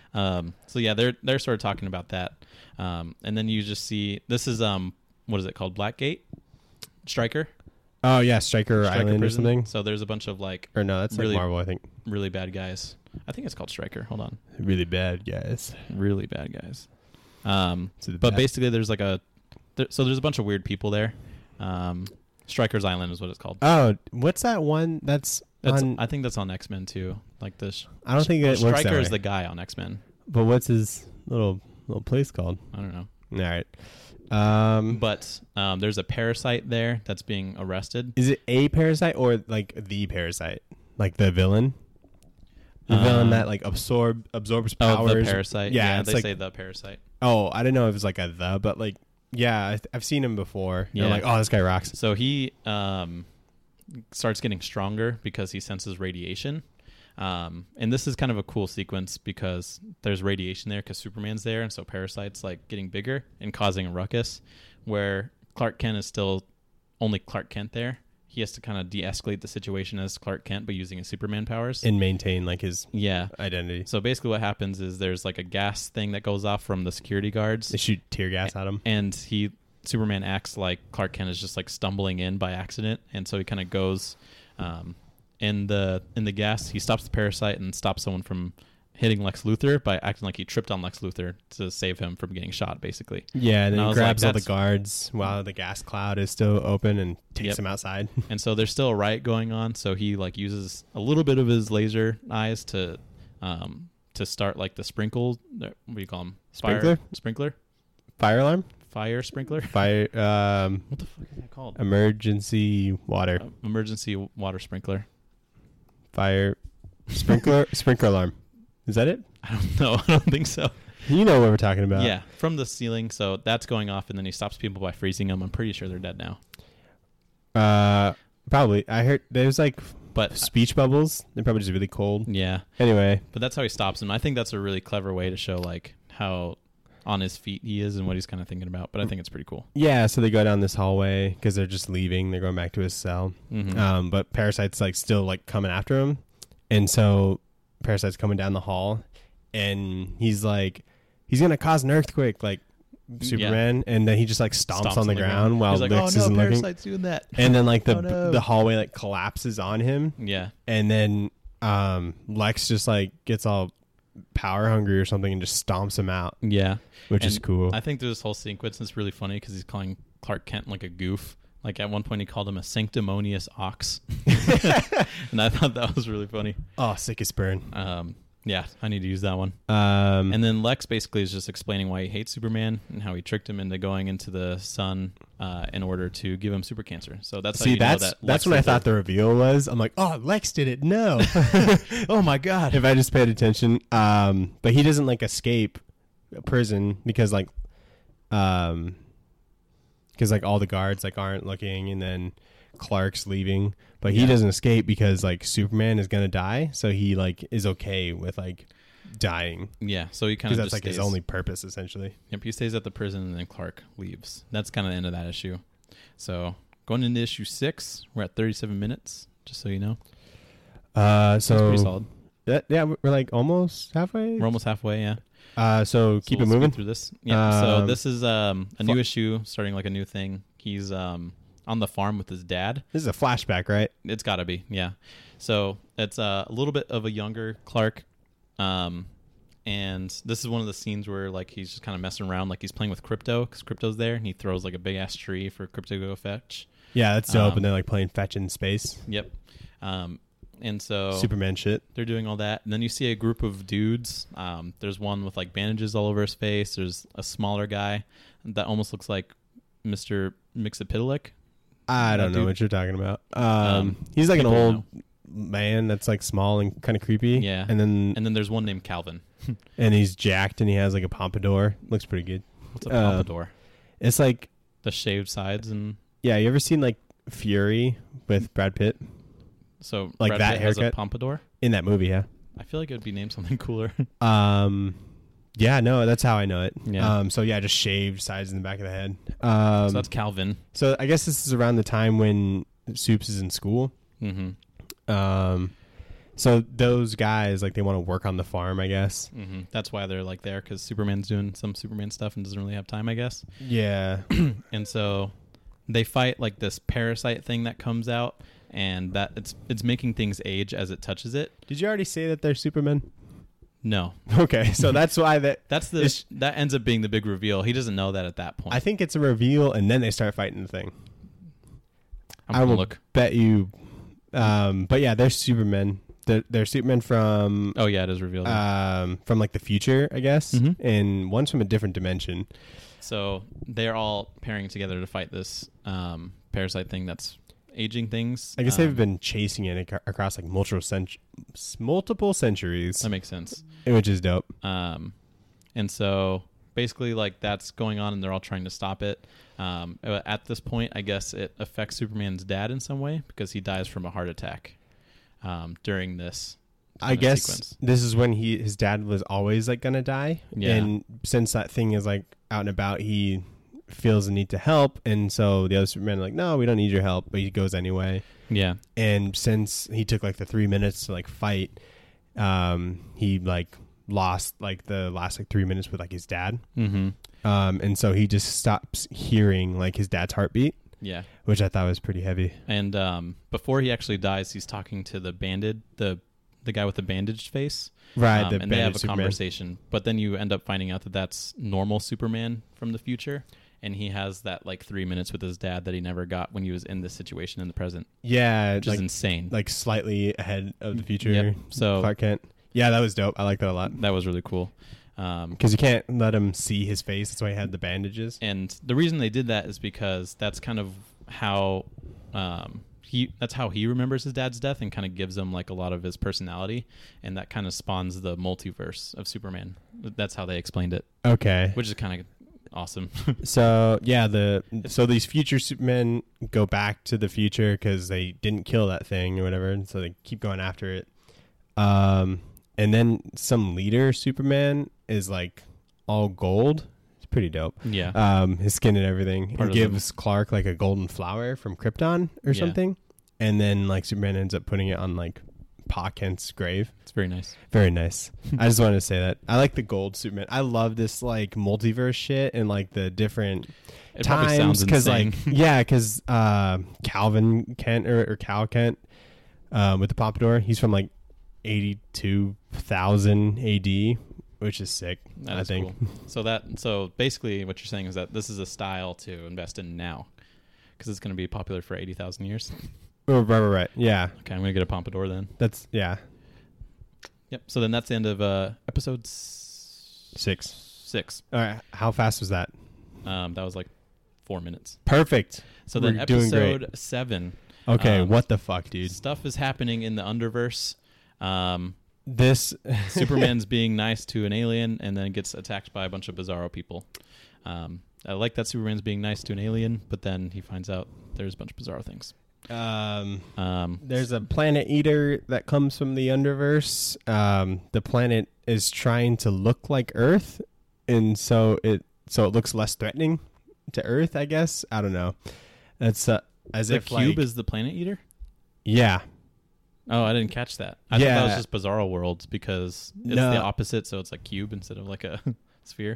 S2: So yeah, they're sort of talking about that. And then you just see, this is, what is it called? Blackgate? Stryker?
S1: Oh, yeah, Stryker Island prison or something.
S2: So there's a bunch of like...
S1: Or no, that's really, like Marvel, I think.
S2: Really bad guys. I think it's called Stryker. Hold on.
S1: Really bad guys.
S2: Really bad guys. But basically there's like so there's a bunch of weird people there. Stryker's Island is what it's called.
S1: Oh, what's that one? That's
S2: I think that's on X-Men too. Like
S1: I don't think it works that
S2: Stryker is
S1: way.
S2: the guy on X-Men.
S1: But what's his little place called?
S2: I don't know.
S1: All right.
S2: But there's a parasite there that's being arrested.
S1: Is it a parasite or like the parasite? Like the villain? The villain that like absorbs powers.
S2: Oh, the parasite.
S1: Yeah,
S2: they
S1: like,
S2: say the parasite.
S1: Oh, I didn't know if it was like but like, yeah, I've seen him before.
S2: Yeah.
S1: They're like, oh, this guy rocks.
S2: So he starts getting stronger because he senses radiation. And this is kind of a cool sequence because there's radiation there because Superman's there, and so Parasite's like getting bigger and causing a ruckus where Clark Kent is still only Clark Kent there. He has to kind of de-escalate the situation as Clark Kent by using his Superman powers
S1: and maintain like his identity.
S2: So basically what happens is there's like a gas thing that goes off from the security guards.
S1: They shoot tear gas at him.
S2: And Superman acts like Clark Kent is just like stumbling in by accident, and so he kind of goes in the gas. He stops the parasite and stops someone from hitting Lex Luthor by acting like he tripped on Lex Luthor to save him from getting shot, basically.
S1: Yeah, and then he grabs all the guards while the gas cloud is still open and takes them outside.
S2: And so there's still a riot going on, so he like uses a little bit of his laser eyes to start like the sprinkle. What do you call them? Sprinkler?
S1: Fire alarm?
S2: Fire sprinkler?
S1: Fire.
S2: What the fuck is that called?
S1: Emergency water.
S2: Emergency water sprinkler.
S1: Fire sprinkler alarm. Is that it?
S2: I don't know. I don't think so.
S1: You know what we're talking about.
S2: Yeah, from the ceiling. So that's going off, and then he stops people by freezing them. I'm pretty sure they're dead
S1: now. Probably. I heard there's like speech bubbles. They're probably just really cold.
S2: Yeah.
S1: Anyway.
S2: But that's how he stops them. I think that's a really clever way to show like how on his feet he is and what he's kind of thinking about. But I think it's pretty cool.
S1: Yeah, so they go down this hallway because they're just leaving. They're going back to his cell. Mm-hmm. But Parasite's like still like coming after him. And so Parasite's coming down the hall, and he's like, he's gonna cause an earthquake, like Superman, and then he just like stomps on the ground while
S2: like,
S1: Lex isn't looking.
S2: Parasite's doing that,
S1: and then like the hallway like collapses on him.
S2: Yeah,
S1: and then Lex just like gets all power hungry or something and just stomps him out.
S2: Yeah,
S1: which is cool.
S2: I think this whole sequence is really funny because he's calling Clark Kent like a goof. Like at one point he called him a sanctimonious ox. And I thought that was really funny.
S1: Oh, sick as burn.
S2: Yeah, I need to use that one. And then Lex basically is just explaining why he hates Superman and how he tricked him into going into the sun in order to give him super cancer. So that's how you know that
S1: that's when I thought the reveal was. I'm like, oh, Lex did it. No.
S2: Oh my God.
S1: If I just paid attention. But he doesn't like escape prison because like all the guards like aren't looking, and then Clark's leaving, but he doesn't escape because like Superman is gonna die, so he like is okay with like dying.
S2: Yeah, so he kind of
S1: that's like his only purpose essentially.
S2: Yep, he stays at the prison, and then Clark leaves. That's kind of the end of that issue. So going into issue 6, we're at 37 minutes, just so you know.
S1: So
S2: pretty solid.
S1: Yeah, we're like almost halfway.
S2: We're almost halfway. Yeah.
S1: So keep it moving
S2: through this. Yeah. So this is a new issue, starting like a new thing. He's on the farm with his dad.
S1: This is a flashback, right?
S2: It's got to be, yeah. So it's a little bit of a younger Clark, and this is one of the scenes where like he's just kind of messing around, like he's playing with Crypto because Crypto's there, and he throws like a big ass tree for Crypto to go fetch.
S1: Yeah, that's dope. And they're like playing fetch in space.
S2: Yep. And so
S1: Superman shit.
S2: They're doing all that. And then you see a group of dudes. There's one with like bandages all over his face. There's a smaller guy that almost looks like Mr. Mxyzptlk.
S1: I don't know what you're talking about. He's like an old man that's like small and kind of creepy.
S2: Yeah.
S1: And then
S2: there's one named Calvin.
S1: And he's jacked and he has like a pompadour. Looks pretty good.
S2: What's a pompadour?
S1: It's like
S2: the shaved sides and
S1: yeah, you ever seen like Fury with Brad Pitt?
S2: So
S1: like
S2: Brad
S1: that
S2: Pitt
S1: haircut
S2: has a pompadour
S1: in that movie, yeah.
S2: I feel like it would be named something cooler.
S1: Yeah, no, that's how I know it.
S2: Yeah.
S1: So yeah, just shaved sides in the back of the head.
S2: So that's Calvin.
S1: So I guess this is around the time when Supes is in school.
S2: Mm-hmm.
S1: So those guys like they want to work on the farm, I guess.
S2: Mm-hmm. That's why they're like there because Superman's doing some Superman stuff and doesn't really have time, I guess.
S1: Yeah.
S2: And so they fight like this parasite thing that comes out. And that it's making things age as it touches it.
S1: Did you already say that they're Supermen?
S2: No.
S1: Okay, so that's why that
S2: ends up being the big reveal. He doesn't know that at that point.
S1: I think it's a reveal, and then they start fighting the thing.
S2: I will look.
S1: Bet you But yeah, they're Supermen. They're Supermen from
S2: Oh yeah, it is revealed.
S1: from like the future, I guess, and one's from a different dimension.
S2: So they're all pairing together to fight this parasite thing that's aging things.
S1: I guess they've been chasing it across like multiple centuries.
S2: That makes sense.
S1: Which is dope.
S2: And so basically, like, that's going on, and they're all trying to stop it. At this point, I guess it affects Superman's dad in some way because he dies from a heart attack during this.
S1: I guess sequence. This is when his dad was always like gonna die, and since that thing is like out and about, he feels the need to help, and so the other Supermen are like, no, we don't need your help, but he goes anyway.
S2: Yeah.
S1: And since he took like the 3 minutes to like fight, he like lost like the last like 3 minutes with like his dad. And so he just stops hearing like his dad's heartbeat.
S2: Yeah.
S1: Which I thought was pretty heavy.
S2: And before he actually dies, he's talking to the guy with the bandaged face.
S1: Right.
S2: And they have a conversation. But then you end up finding out that that's normal Superman from the future. And he has that like 3 minutes with his dad that he never got when he was in this situation in the present.
S1: Yeah.
S2: Which is insane.
S1: Like slightly ahead of the future.
S2: Yep. So
S1: Clark Kent. Yeah, that was dope. I like that a lot.
S2: That was really cool.
S1: Because you can't let him see his face. That's why he had the bandages.
S2: And the reason they did that is because that's kind of how that's how he remembers his dad's death and kind of gives him like a lot of his personality, and that kind of spawns the multiverse of Superman. That's how they explained it.
S1: Okay,
S2: which is kind of awesome.
S1: So yeah, so these future Supermen go back to the future because they didn't kill that thing or whatever, and so they keep going after it. And then some leader Superman is like all gold. It's pretty dope.
S2: Yeah.
S1: His skin and everything. And gives Clark like a golden flower from Krypton or something. And then like Superman ends up putting it on like Pa Kent's grave.
S2: It's very nice.
S1: Very nice. I just wanted to say that. I like the gold Superman. I love this like multiverse shit and like the different times. Because like, yeah, because Calvin Kent or Cal Kent with the Pompadour, he's from like 82,000 AD, which is sick. I think.
S2: Cool. So basically, what you're saying is that this is a style to invest in now, because it's going to be popular for 80,000 years.
S1: Oh, right. Yeah.
S2: Okay, I'm going to get a Pompadour then.
S1: That's yeah.
S2: Yep. So then that's the end of episode
S1: 6. All right. How fast was that?
S2: That was like 4 minutes.
S1: Perfect.
S2: So then episode 7.
S1: Okay. What the fuck, dude?
S2: Stuff is happening in the Underverse.
S1: This
S2: Superman's being nice to an alien and then gets attacked by a bunch of Bizarro people. I like that Superman's being nice to an alien, but then he finds out there's a bunch of Bizarro things.
S1: There's a planet eater that comes from the Underverse. The planet is trying to look like Earth, and so it looks less threatening to Earth, I guess. I don't know. That's as
S2: the
S1: if
S2: cube
S1: like,
S2: is the planet eater.
S1: Yeah.
S2: Oh, I didn't catch that. I thought that was just Bizarro Worlds because it's the opposite, so it's like cube instead of like a sphere.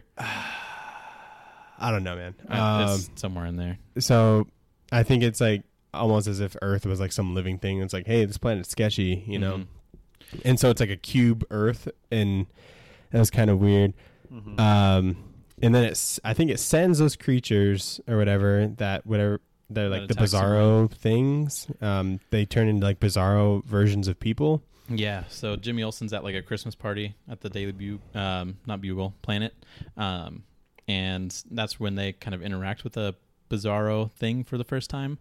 S1: I don't know, man.
S2: It's somewhere in there.
S1: So I think it's like almost as if Earth was like some living thing. It's like, hey, this planet's sketchy, you know? And so it's like a cube Earth, and that was kind of weird. And then I think it sends those creatures or whatever they're like the Bizarro things. They turn into like Bizarro versions of people.
S2: Yeah. So Jimmy Olsen's at like a Christmas party at the Daily Planet. And that's when they kind of interact with a Bizarro thing for the first time.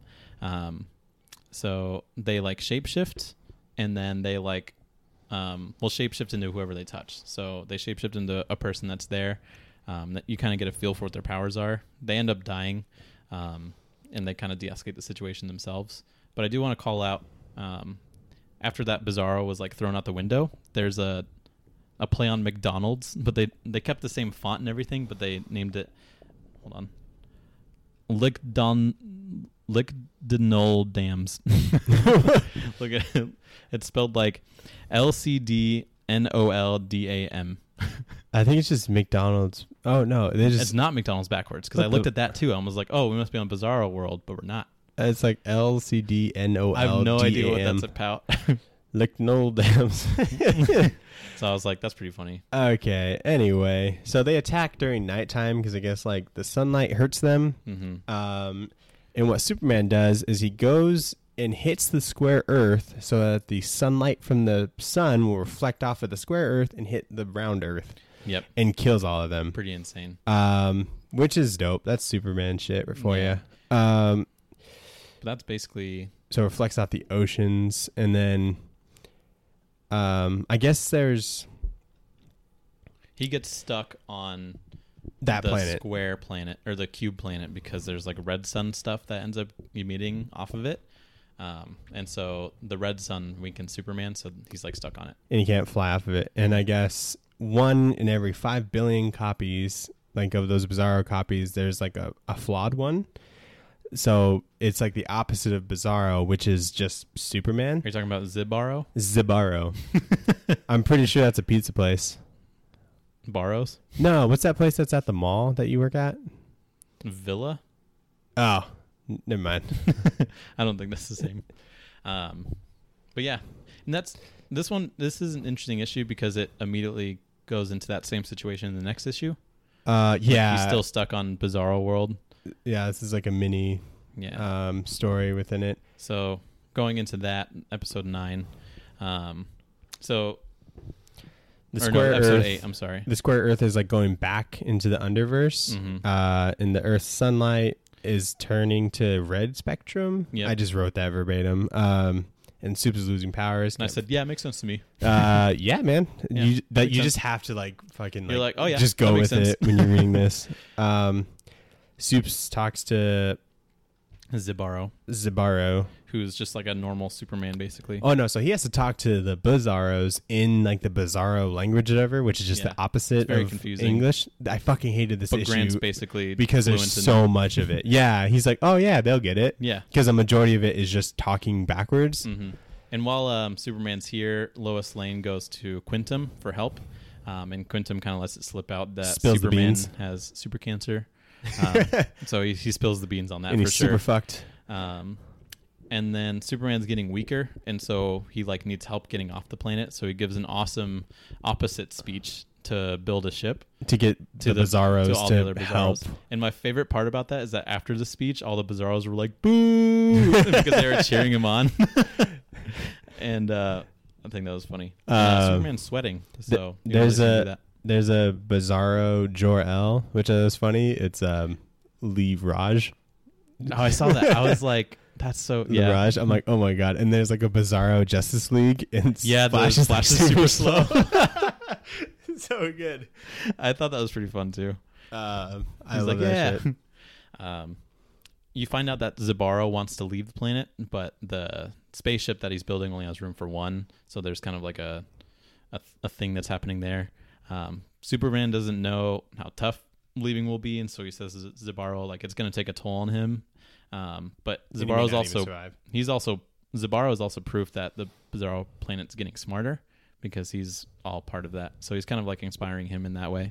S2: So they like shapeshift, and then they like, shapeshift into whoever they touch. So they shapeshift into a person that's there. That you kind of get a feel for what their powers are. They end up dying. And they kind of de-escalate the situation themselves. But I do want to call out, after that Bizarro was like thrown out the window, there's a play on McDonald's, but they kept the same font and everything, but they named it, hold on, Lickdenold Dams. Look at it. It's spelled like LCDNOLDAM.
S1: I think it's just McDonald's. Oh no,
S2: it's not McDonald's backwards, because I looked at that too. I was like, oh, we must be on Bizarro World, but we're not.
S1: It's like LCDNOLDAM.
S2: I have no idea what that's about.
S1: Licknold Dams.
S2: So I was like, that's pretty funny.
S1: Okay. Anyway, so they attack during nighttime because I guess like the sunlight hurts them. And what Superman does is he goes and hits the square Earth so that the sunlight from the sun will reflect off of the square Earth and hit the round Earth.
S2: Yep.
S1: And kills all of them.
S2: Pretty insane.
S1: Which is dope. That's Superman shit for you.
S2: But that's basically...
S1: So it reflects off the oceans, and then I guess there's...
S2: He gets stuck on
S1: that
S2: the
S1: planet.
S2: Square planet, or the cube planet, because there's like red sun stuff that ends up emitting off of it. And so the red sun weakens Superman, so he's like stuck on it.
S1: And he can't fly off of it. And I guess 1 in every 5 billion copies, like of those Bizarro copies, there's like a flawed one. So it's like the opposite of Bizarro, which is just Superman.
S2: Are you talking about Zibaro?
S1: Zibaro. I'm pretty sure that's a pizza place.
S2: Barrows?
S1: No, what's that place that's at the mall that you work at?
S2: Villa?
S1: Oh, never mind.
S2: I don't think that's the same. But yeah, and this is an interesting issue because it immediately goes into that same situation in the next issue.
S1: Yeah.
S2: He's still stuck on Bizarro World.
S1: Yeah, this is like a mini story within it.
S2: So going into that, episode 9. So episode 8, I'm sorry.
S1: The square Earth is like going back into the underverse. Mm-hmm. And the Earth's sunlight is turning to red spectrum.
S2: Yep.
S1: I just wrote that verbatim. And Soup is losing powers.
S2: And I said, yeah, it makes sense to me.
S1: Yeah, man.
S2: Yeah,
S1: you just have to like fucking
S2: You're like, oh yeah,
S1: just go with
S2: sense.
S1: it when you're reading this. Soups talks to Zibaro,
S2: who's just like a normal Superman, basically.
S1: Oh no, so he has to talk to the Bizarros in like the Bizarro language, or whatever, which is just the opposite
S2: it's very
S1: of
S2: confusing.
S1: English. I fucking hated this issue.
S2: Grant's basically
S1: because there's so much of it. Yeah, he's like, oh yeah, they'll get it.
S2: Yeah,
S1: because a majority of it is just talking backwards.
S2: Mm-hmm. And while Superman's here, Lois Lane goes to Quintum for help, and Quintum kind of lets it slip out that Superman has super cancer. So he spills the beans on that, and
S1: he's super fucked.
S2: And then Superman's getting weaker, and so he like needs help getting off the planet. So he gives an awesome opposite speech to build a ship
S1: to get the Bizarros to help.
S2: And my favorite part about that is that after the speech, all the Bizarros were like "boo" because they were cheering him on. And I think that was funny. Superman's sweating, so
S1: there's a Bizarro Jor-El, which was funny. It's Lee Raj.
S2: Oh, I saw that. I was like, that's so
S1: Raj. I'm like, oh my god. And there's like a Bizarro Justice League, and
S2: Flash is super slow.
S1: So good.
S2: I thought that was pretty fun too.
S1: I love that shit.
S2: You find out that Zibaro wants to leave the planet, but the spaceship that he's building only has room for one. So there's kind of like a thing that's happening there. Superman doesn't know how tough leaving will be, and so he says to Zibaro like it's going to take a toll on him. But Zibaro's Zibaro is also proof that the Bizarro planet's getting smarter because he's all part of that. So he's kind of like inspiring him in that way.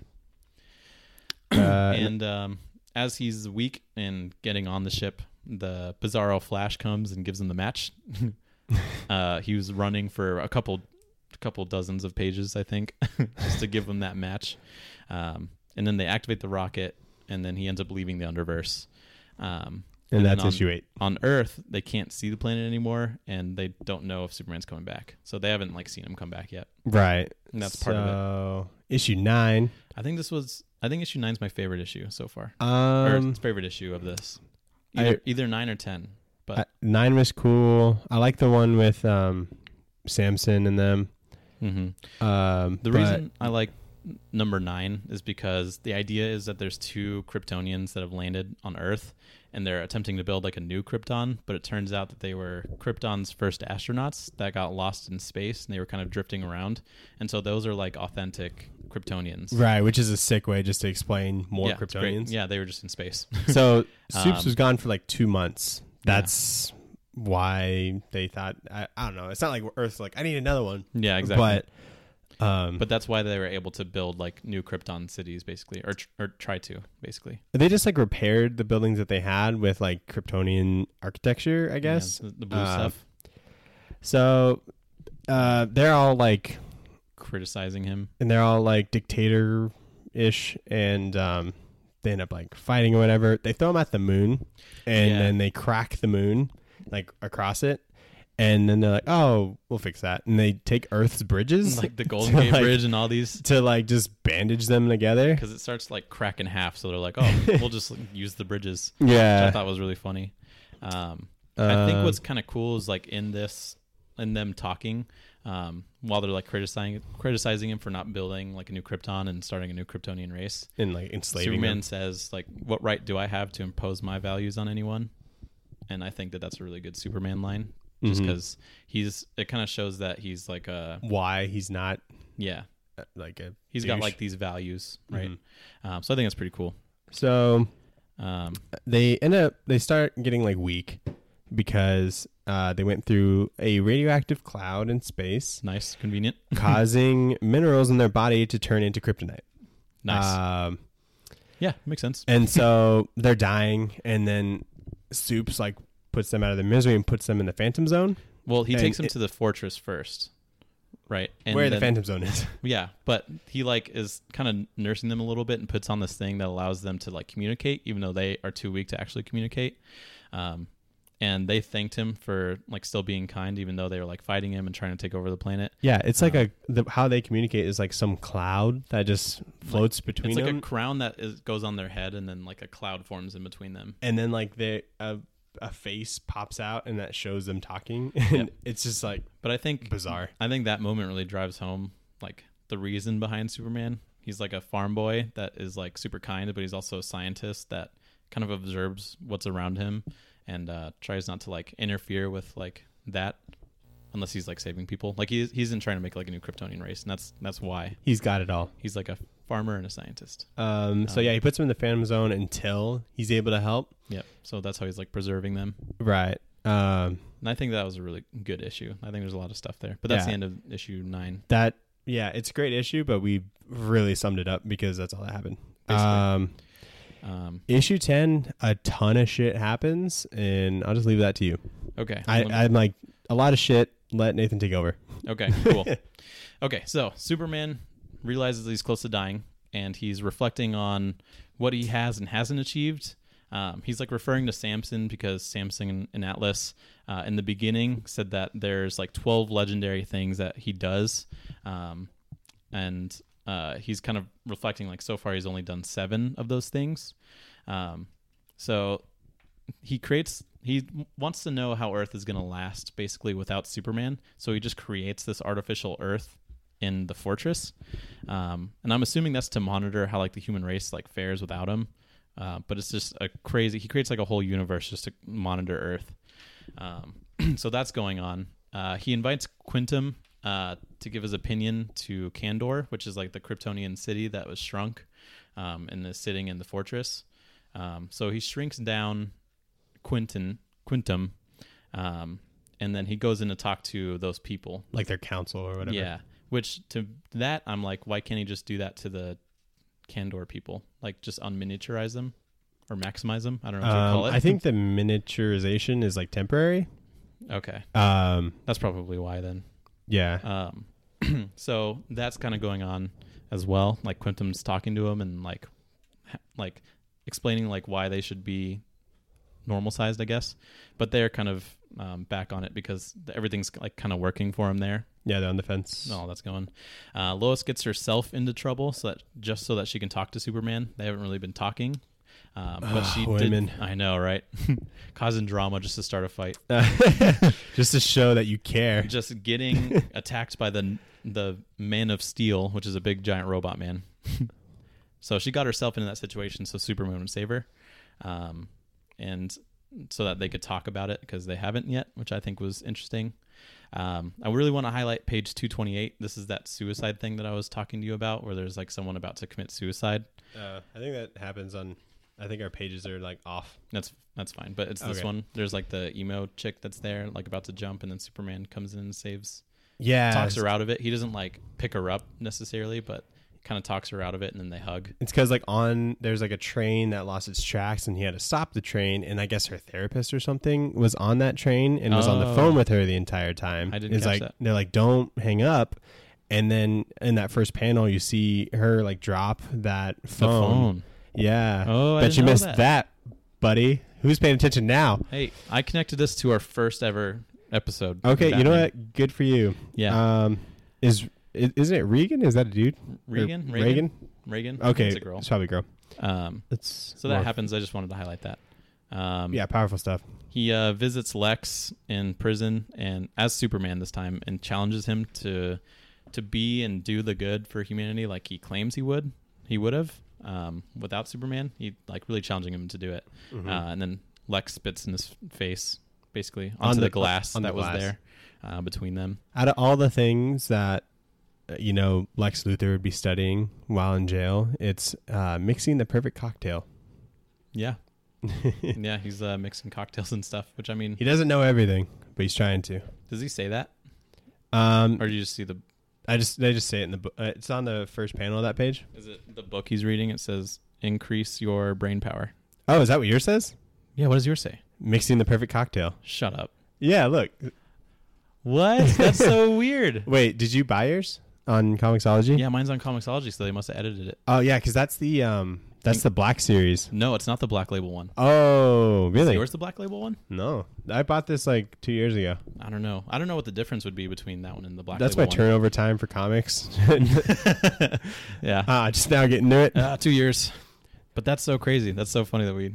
S2: And as he's weak and getting on the ship, the Bizarro Flash comes and gives him the match. He was running for a couple dozens of pages, I think, just to give him that match. And then they activate the rocket, and then he ends up leaving the Underverse. And
S1: that's issue 8.
S2: On Earth, they can't see the planet anymore, and they don't know if Superman's coming back. So they haven't like seen him come back yet.
S1: Right.
S2: And that's part of it.
S1: Issue 9.
S2: I think issue 9 is my favorite issue so far. Or favorite issue of this. Either 9 or 10. But
S1: 9 was cool. I like the one with Samson and them.
S2: Mm-hmm. The reason I like number 9 is because the idea is that there's 2 Kryptonians that have landed on Earth, and they're attempting to build like a new Krypton, but it turns out that they were Krypton's first astronauts that got lost in space, and they were kind of drifting around, and so those are like authentic Kryptonians.
S1: Right, which is a sick way just to explain more Kryptonians.
S2: Yeah, they were just in space.
S1: So Soups was gone for like 2 months. That's why they thought, I don't know, it's not like Earth's like, I need another one.
S2: Yeah, exactly.
S1: But
S2: that's why they were able to build like new Krypton cities, basically, or try to, basically.
S1: They just like repaired the buildings that they had with like Kryptonian architecture, I guess.
S2: Yeah, the blue stuff.
S1: So they're all like
S2: criticizing him,
S1: and they're all like dictator-ish, and they end up like fighting or whatever. They throw him at the moon, and then they crack the moon. like across it. And then they're like, "Oh, we'll fix that." And they take Earth's bridges,
S2: like the Golden Gate Bridge and all these,
S1: to like just bandage them together
S2: because it starts to like crack in half. So they're like, "Oh, we'll just use the bridges."
S1: Yeah,
S2: which I thought was really funny. I think what's kind of cool is like in them talking, while they're like criticizing him for not building like a new Krypton and starting a new Kryptonian race,
S1: and like enslaving
S2: Superman
S1: them.
S2: says like, "What right do I have to impose my values on anyone?" And I think that that's a really good Superman line. Just because it kind of shows that he's like
S1: why he's not
S2: like he's got like these values, right? So I think that's pretty cool.
S1: So they start getting like weak because they went through a radioactive cloud in space.
S2: Nice, convenient.
S1: Causing minerals in their body to turn into kryptonite.
S2: Nice. Yeah, makes sense.
S1: And so they're dying, and then Supes like puts them out of their misery and puts them in the Phantom Zone.
S2: Well, he takes them to the fortress first, right? And
S1: where the Phantom Zone is.
S2: Yeah, but he like is kind of nursing them a little bit and puts on this thing that allows them to like communicate, even though they are too weak to actually communicate. And they thanked him for like still being kind, even though they were like fighting him and trying to take over the planet.
S1: Yeah, it's like how they communicate is like some cloud that just floats between them.
S2: It's like a crown that goes on their head, and then like a cloud forms in between them.
S1: And then like a face pops out and that shows them talking. And it's just like,
S2: but I think
S1: bizarre.
S2: I think that moment really drives home like the reason behind Superman. He's like a farm boy that is like super kind, but he's also a scientist that kind of observes what's around him and tries not to like interfere with like that unless he's like saving people. Like he isn't trying to make like a new Kryptonian race, and that's why
S1: he's got it all.
S2: He's like a farmer and a scientist.
S1: So yeah, he puts them in the Phantom Zone until he's able to help.
S2: Yeah, so that's how he's like preserving them.
S1: Right.
S2: And I think that was a really good issue. I think there's a lot of stuff there, but that's the end of issue 9.
S1: It's a great issue, but we really summed it up because that's all that happened. Issue 10, a ton of shit happens, and I'll just leave that to you.
S2: Okay.
S1: I'm like, a lot of shit. Let Nathan take over.
S2: Okay, cool. Okay, so Superman realizes he's close to dying, and he's reflecting on what he has and hasn't achieved. He's like referring to Samson because Samson and Atlas in the beginning said that there's like 12 legendary things that he does. And he's kind of reflecting like so far he's only done 7 of those things. So he wants to know how Earth is going to last basically without Superman. So he just creates this artificial Earth in the fortress. And I'm assuming that's to monitor how like the human race like fares without him. But it's just he creates like a whole universe just to monitor Earth. So that's going on. He invites Quintum to give his opinion to Kandor, which is like the Kryptonian city that was shrunk and is sitting in the fortress. So he shrinks down Quintum, and then he goes in to talk to those people.
S1: Like their council or whatever.
S2: Yeah, which to that, I'm like, why can't he just do that to the Kandor people? Like just unminiaturize them or maximize them? I don't know what you call it.
S1: I think the miniaturization is like temporary.
S2: Okay. That's probably why then.
S1: Yeah.
S2: So that's kind of going on as well. Like Quintum's talking to him and like explaining like why they should be normal sized, I guess. But they're kind of back on it because everything's like kind of working for him there.
S1: Yeah, they're on the fence.
S2: Oh, that's going. Lois gets herself into trouble so that she can talk to Superman. They haven't really been talking. But she
S1: women.
S2: did. I know, right? Causing drama just to start a fight.
S1: Just to show that you care.
S2: Just getting attacked by the Man of Steel, which is a big giant robot man. So she got herself into that situation so Superman would save her. And so that they could talk about it because they haven't yet, which I think was interesting. I really want to highlight page 228. This is that suicide thing that I was talking to you about where there's like someone about to commit suicide.
S1: I think that happens on... I think our pages are like off.
S2: That's fine, but it's this one. There's like the emo chick that's there, like about to jump, and then Superman comes in and saves.
S1: Yeah,
S2: talks her out of it. He doesn't like pick her up necessarily, but kind of talks her out of it, and then they hug.
S1: It's because like there's like a train that lost its tracks, and he had to stop the train, and I guess her therapist or something was on that train and was on the phone with her the entire time.
S2: I didn't catch that.
S1: They're like, don't hang up. And then in that first panel, you see her like drop that phone.
S2: The phone.
S1: Yeah.
S2: Oh, I
S1: but
S2: didn't
S1: you
S2: know
S1: missed that buddy. Who's paying attention now?
S2: Hey, I connected this to our first ever episode.
S1: Okay, you know what? Good for you.
S2: Yeah.
S1: Isn't it Regan? Is that a dude?
S2: Regan?
S1: Regan? Okay.
S2: It's a girl.
S1: It's probably a girl.
S2: So that happens. I just wanted to highlight that.
S1: Yeah, powerful stuff.
S2: He visits Lex in prison and as Superman this time and challenges him to be and do the good for humanity like he claims he would have without Superman. He like really challenging him to do it. Mm-hmm. And then Lex spits in his face basically onto the glass that was there between them. Out of
S1: all the things that Lex Luthor would be studying while in jail, it's mixing the perfect cocktail.
S2: Yeah. Yeah, he's mixing cocktails and stuff, which I mean...
S1: He doesn't know everything, but he's trying to.
S2: Does he say that? Or do you just see the...
S1: They just say it in the book. It's on the first panel of that page.
S2: Is it the book he's reading? It says, increase your brain power.
S1: Oh, is that what yours says?
S2: Yeah, what does yours say?
S1: Mixing the perfect cocktail.
S2: Shut up.
S1: Yeah, look.
S2: What? That's so weird.
S1: Wait, did you buy yours on Comixology?
S2: Yeah, mine's on Comixology, so they must have edited it.
S1: Oh, yeah, because that's the Black Series.
S2: No, it's not the Black Label one.
S1: Oh, really?
S2: Is yours the Black Label one?
S1: No. I bought this like 2 years ago.
S2: I don't know. I don't know what the difference would be between that one and the Black
S1: Label one. That's my turnover time for comics.
S2: Yeah.
S1: Just now getting to it.
S2: 2 years. But that's so crazy. That's so funny that we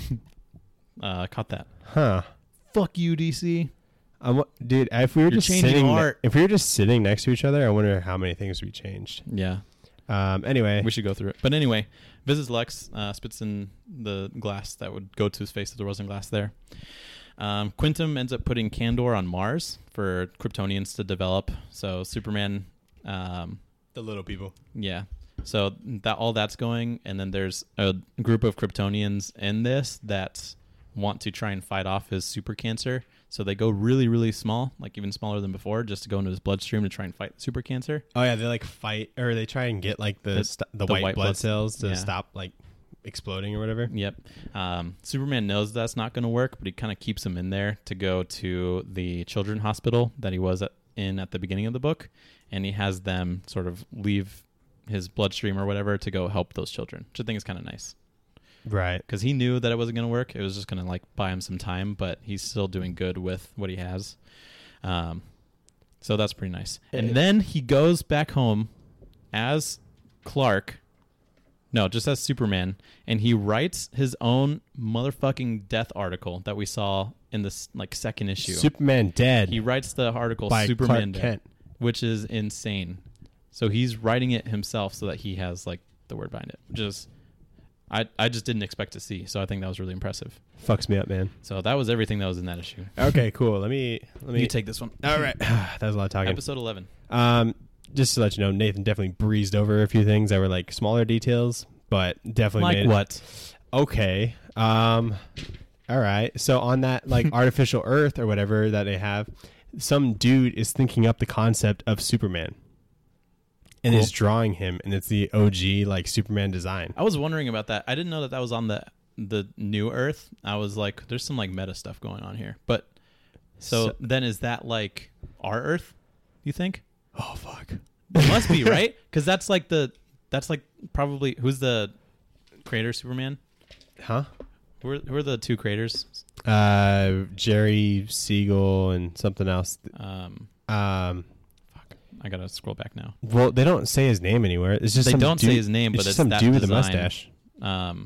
S2: caught that.
S1: Huh.
S2: Fuck you, DC.
S1: Dude, if we were just sitting next to each other, I wonder how many things we changed.
S2: Yeah.
S1: Anyway,
S2: we should go through it. But anyway, visits Lex, spits in the glass that would go to his face if there wasn't glass there. Quintum ends up putting Kandor on Mars for Kryptonians to develop. So Superman,
S1: the little people.
S2: Yeah. So all that's going, and then there's a group of Kryptonians in this that want to try and fight off his super cancer. So they go really, really small, like even smaller than before, just to go into his bloodstream to try and fight the super cancer.
S1: Oh yeah, they like fight, or they try and get like the white blood cells to stop like exploding or whatever.
S2: Yep. Superman knows that's not going to work, but he kind of keeps him in there to go to the children's hospital that he was in at the beginning of the book, and he has them sort of leave his bloodstream or whatever to go help those children, which I think is kind of nice.
S1: Right.
S2: Because he knew that it wasn't going to work. It was just going to like buy him some time, but he's still doing good with what he has. So that's pretty nice. And then he goes back home as Clark. No, just as Superman. And he writes his own motherfucking death article that we saw in this like second issue.
S1: Superman dead.
S2: He writes the article
S1: by
S2: Superman
S1: Clark
S2: dead,
S1: Kent.
S2: which is insane. So he's writing it himself so that he has like the word behind it, which is... I just didn't expect to see, so I think that was really impressive.
S1: Fucks me up, man.
S2: So that was everything that was in that issue.
S1: Okay, cool. Let me.
S2: You take this one.
S1: All right. That was a lot of talking.
S2: Episode 11.
S1: Just to let you know, Nathan definitely breezed over a few things that were like smaller details, but definitely
S2: like what?
S1: Okay. All right. So on that like artificial Earth or whatever that they have, some dude is thinking up the concept of Superman. And is drawing him, and it's the OG like Superman design.
S2: I was wondering about that. I didn't know that was on the new Earth. I was like, there's some like meta stuff going on here. But so then is that like our Earth? You think?
S1: Oh fuck!
S2: It must be, right? Because that's like probably who's the creator of Superman?
S1: Huh?
S2: Who are the two creators?
S1: Jerry Siegel and something else.
S2: I gotta scroll back now.
S1: Well, they don't say his name anywhere. It's just
S2: they
S1: some
S2: don't
S1: dude,
S2: say his name, but it's
S1: some
S2: that
S1: dude with a
S2: design.
S1: mustache.
S2: Oh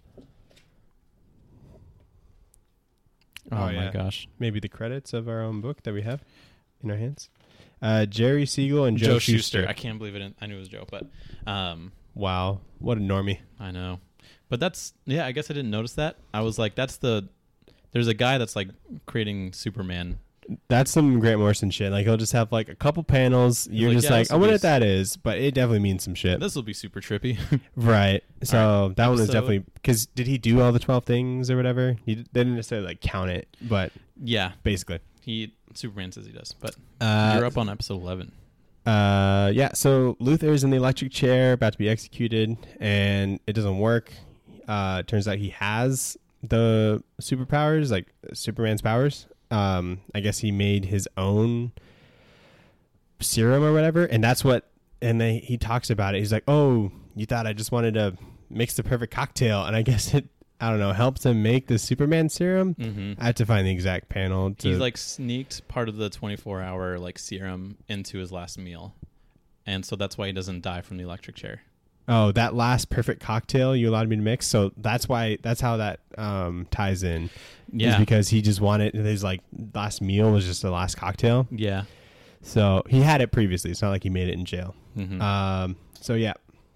S2: my gosh!
S1: Maybe the credits of our own book that we have in our hands. Jerry Siegel and Joe Shuster.
S2: I can't believe it. I knew it was Joe, but
S1: wow, what a normie!
S2: I know, but that's I guess I didn't notice that. I was like, there's a guy that's like creating Superman.
S1: That's some Grant Morrison shit. Like he'll just have like a couple panels. You're just like, I wonder what that is, but it definitely means some shit.
S2: This will be super trippy,
S1: right? So that one is definitely because did he do all the 12 things or whatever? They didn't necessarily like count it, but
S2: yeah,
S1: basically
S2: Superman says he does. But you're up on episode 11.
S1: Yeah. So Luthor's in the electric chair, about to be executed, and it doesn't work. Turns out he has the superpowers, like Superman's powers. I guess he made his own serum or whatever, and that's what. And he talks about it. He's like, "Oh, you thought I just wanted to mix the perfect cocktail?" And I guess I don't know, helped him make the Superman serum. I have to find the exact panel.
S2: He like sneaked part of the 24-hour like serum into his last meal, and so that's why he doesn't die from the electric chair.
S1: Oh, that last perfect cocktail you allowed me to mix. So that's how that ties in.
S2: Yeah,
S1: is because he just wanted his like last meal was just the last cocktail.
S2: Yeah.
S1: So he had it previously. It's not like he made it in jail. So yeah.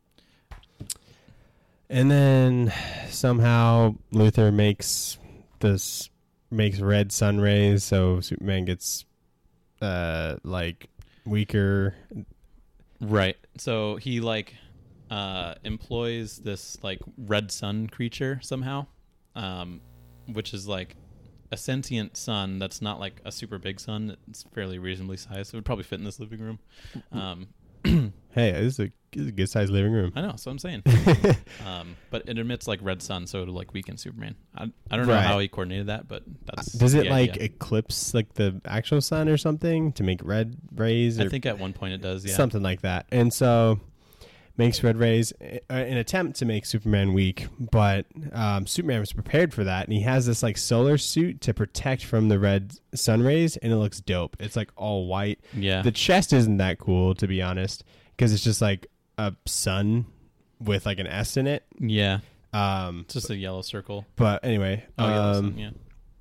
S1: And then somehow Luthor makes red sun rays, so Superman gets like weaker.
S2: Right. So he like employs this like red sun creature somehow, which is like a sentient sun that's not like a super big sun. It's fairly reasonably sized. It would probably fit in this living room.
S1: Hey, this is a good sized living room.
S2: I know, that's what I'm saying. But it emits like red sun, so it'll like weaken Superman. I don't know how he coordinated that, but that's
S1: does it like eclipse like the actual sun or something to make red rays?
S2: I think at one point it does, yeah,
S1: something like that. And so makes red rays in an attempt to make Superman weak, but Superman was prepared for that, and he has this like solar suit to protect from the red sun rays, and it looks dope. It's like all white.
S2: Yeah,
S1: the chest isn't that cool, to be honest, because it's just like a sun with like an S in it.
S2: Yeah, it's just a yellow circle.
S1: But anyway,
S2: yellow sun,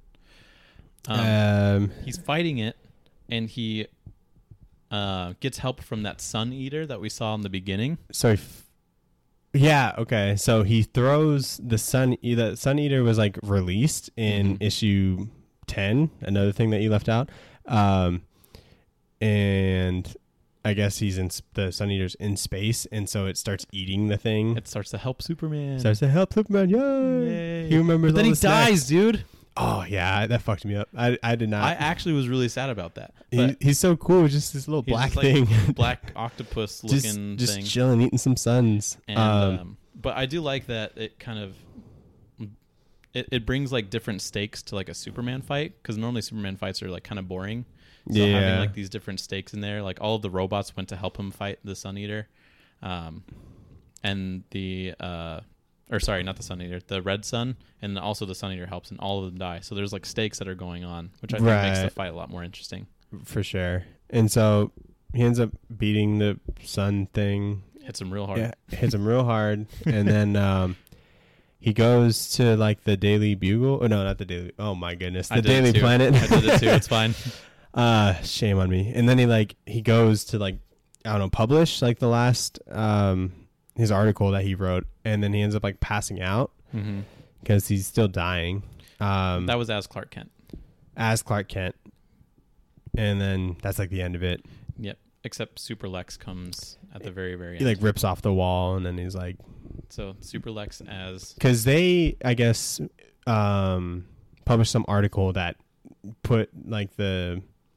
S2: yeah. He's fighting it, and he gets help from that Sun Eater that we saw in the beginning.
S1: So, yeah, okay. So he throws the Sun Eater was like released in issue 10, another thing that you left out. And I guess the Sun Eater's in space, and so it starts eating the thing.
S2: It starts to help Superman.
S1: Yay! He remembers.
S2: But then he dies, dude.
S1: Oh yeah, that fucked me up. I did not.
S2: I actually was really sad about that.
S1: He's so cool. Just this little black thing,
S2: black octopus looking thing,
S1: just chilling, eating some suns.
S2: And, but I do like that it kind of it brings like different stakes to like a Superman fight, because normally Superman fights are like kind of boring. So having like these different stakes in there, like all of the robots went to help him fight the Sun Eater, and the or sorry, not the Sun Eater, the Red Sun, and also the Sun Eater helps, and all of them die. So there's like stakes that are going on, which I think makes the fight a lot more interesting.
S1: For sure. And so he ends up beating the sun thing.
S2: Hits him real hard.
S1: Yeah, hits him real hard. And then he goes to like the Daily Bugle. Oh, no, not the Daily. Oh, my goodness. The Daily Planet.
S2: I did it too. It's fine.
S1: Shame on me. And then he goes to like, I don't know, publish like the last his article that he wrote, and then he ends up like passing out because he's still dying.
S2: That was as Clark Kent.
S1: And then that's like the end of it.
S2: Yep. Except Super Lex comes at the very, very end.
S1: He like rips off the wall, and then he's like,
S2: so Super Lex as,
S1: because they, I guess, published some article that put like the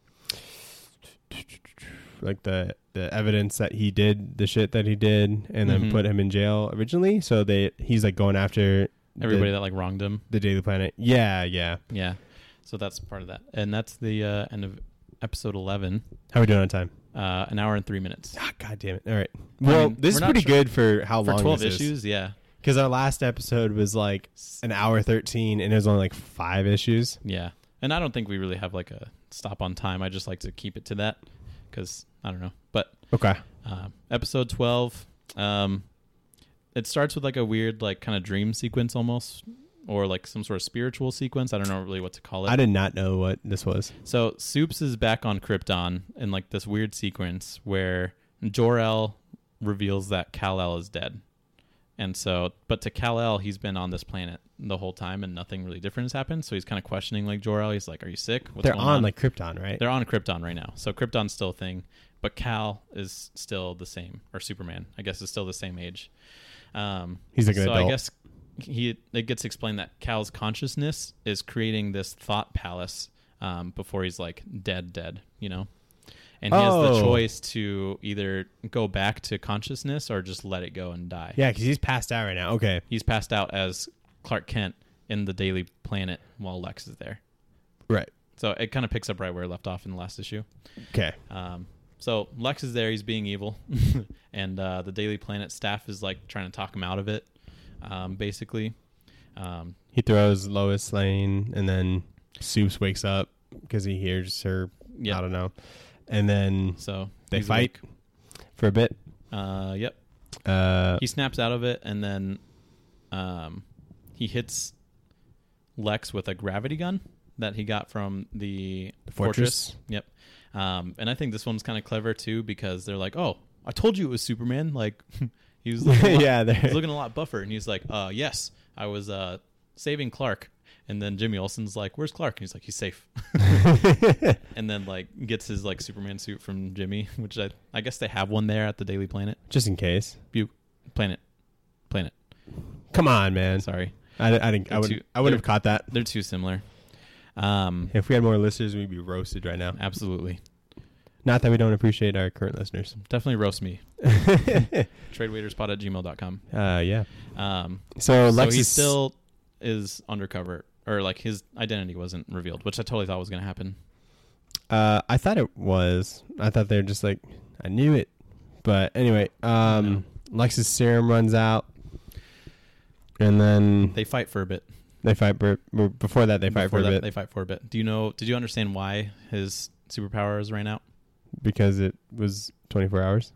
S1: evidence that he did the shit that he did, and then put him in jail originally. So he's like going after
S2: everybody that like wronged him.
S1: The Daily Planet. Yeah.
S2: So that's part of that, and that's the end of episode 11.
S1: How are we doing on time?
S2: An hour and 3 minutes.
S1: God damn it! All right. Well, this is pretty good for how long
S2: 12
S1: this
S2: issues.
S1: is.
S2: Yeah.
S1: Because our last episode was like an hour 13, and it was only like 5 issues.
S2: Yeah. And I don't think we really have like a stop on time. I just like to keep it to that because I don't know. But
S1: okay.
S2: Episode 12. It starts with like a weird like kind of dream sequence almost, or like some sort of spiritual sequence. I don't know really what to call it.
S1: I did not know what this was.
S2: So Soups is back on Krypton in like this weird sequence where Jor-El reveals that Kal-El is dead. And so, but to Kal-El, he's been on this planet the whole time and nothing really different has happened. So he's kind of questioning like Jor-El. He's like, are you sick?
S1: They're on like Krypton, right?
S2: They're on Krypton right now. So Krypton's still a thing, but Kal is still the same, or Superman, I guess, is still the same age.
S1: He's like an adult.
S2: I guess it gets explained that Kal's consciousness is creating this thought palace before he's like dead, you know? And he has the choice to either go back to consciousness or just let it go and die.
S1: Yeah, because he's passed out right now. Okay.
S2: He's passed out as Clark Kent in the Daily Planet while Lex is there.
S1: Right.
S2: So it kind of picks up right where it left off in the last issue.
S1: Okay.
S2: So Lex is there. He's being evil. And the Daily Planet staff is like trying to talk him out of it, basically.
S1: He throws Lois Lane, and then Supes wakes up because he hears her. Yep. I don't know. And then
S2: so
S1: they fight for a bit.
S2: Yep. He snaps out of it, and then he hits Lex with a gravity gun that he got from the fortress. Yep. And I think this one's kind of clever too, because they're like, "Oh, I told you it was Superman." Like he was looking he's looking a lot buffer, and he's like, "Yes, I was saving Clark." And then Jimmy Olsen's like, "Where's Clark?" And he's like, "He's safe." And then like gets his like Superman suit from Jimmy, which I guess they have one there at the Daily Planet,
S1: just in case.
S2: Planet.
S1: Come on, man.
S2: Sorry,
S1: I wouldn't have caught that.
S2: They're too similar.
S1: If we had more listeners, we'd be roasted right now.
S2: Absolutely.
S1: Not that we don't appreciate our current listeners.
S2: Definitely roast me. TradeWaiterspot@gmail.com.
S1: Yeah.
S2: So he still is undercover, or like his identity wasn't revealed, which I totally thought was going to happen.
S1: I thought it was. I thought they were just like, I knew it. But anyway, no. Lex's serum runs out, and then
S2: they fight for a bit.
S1: Before that, they fight for a bit.
S2: Did you understand why his superpowers ran out?
S1: Because it was 24 hours.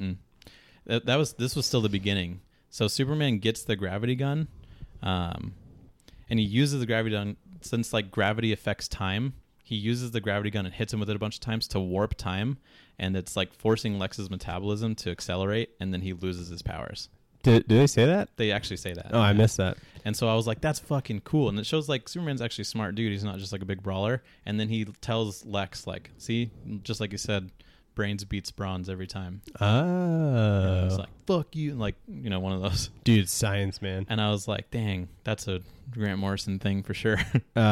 S2: This was still the beginning. So Superman gets the gravity gun, and he uses the gravity gun. Since like gravity affects time, he uses the gravity gun and hits him with it a bunch of times to warp time, and it's like forcing Lex's metabolism to accelerate, and then he loses his powers.
S1: Do they say that?
S2: They actually say that.
S1: Oh, I missed that.
S2: And so I was like, that's fucking cool. And it shows like Superman's actually a smart dude. He's not just like a big brawler. And then he tells Lex, like, see, just like you said, brains beats bronze every time.
S1: Oh.
S2: It's like, fuck you. And like, one of those.
S1: Dude, science, man.
S2: And I was like, dang, that's a Grant Morrison thing for sure.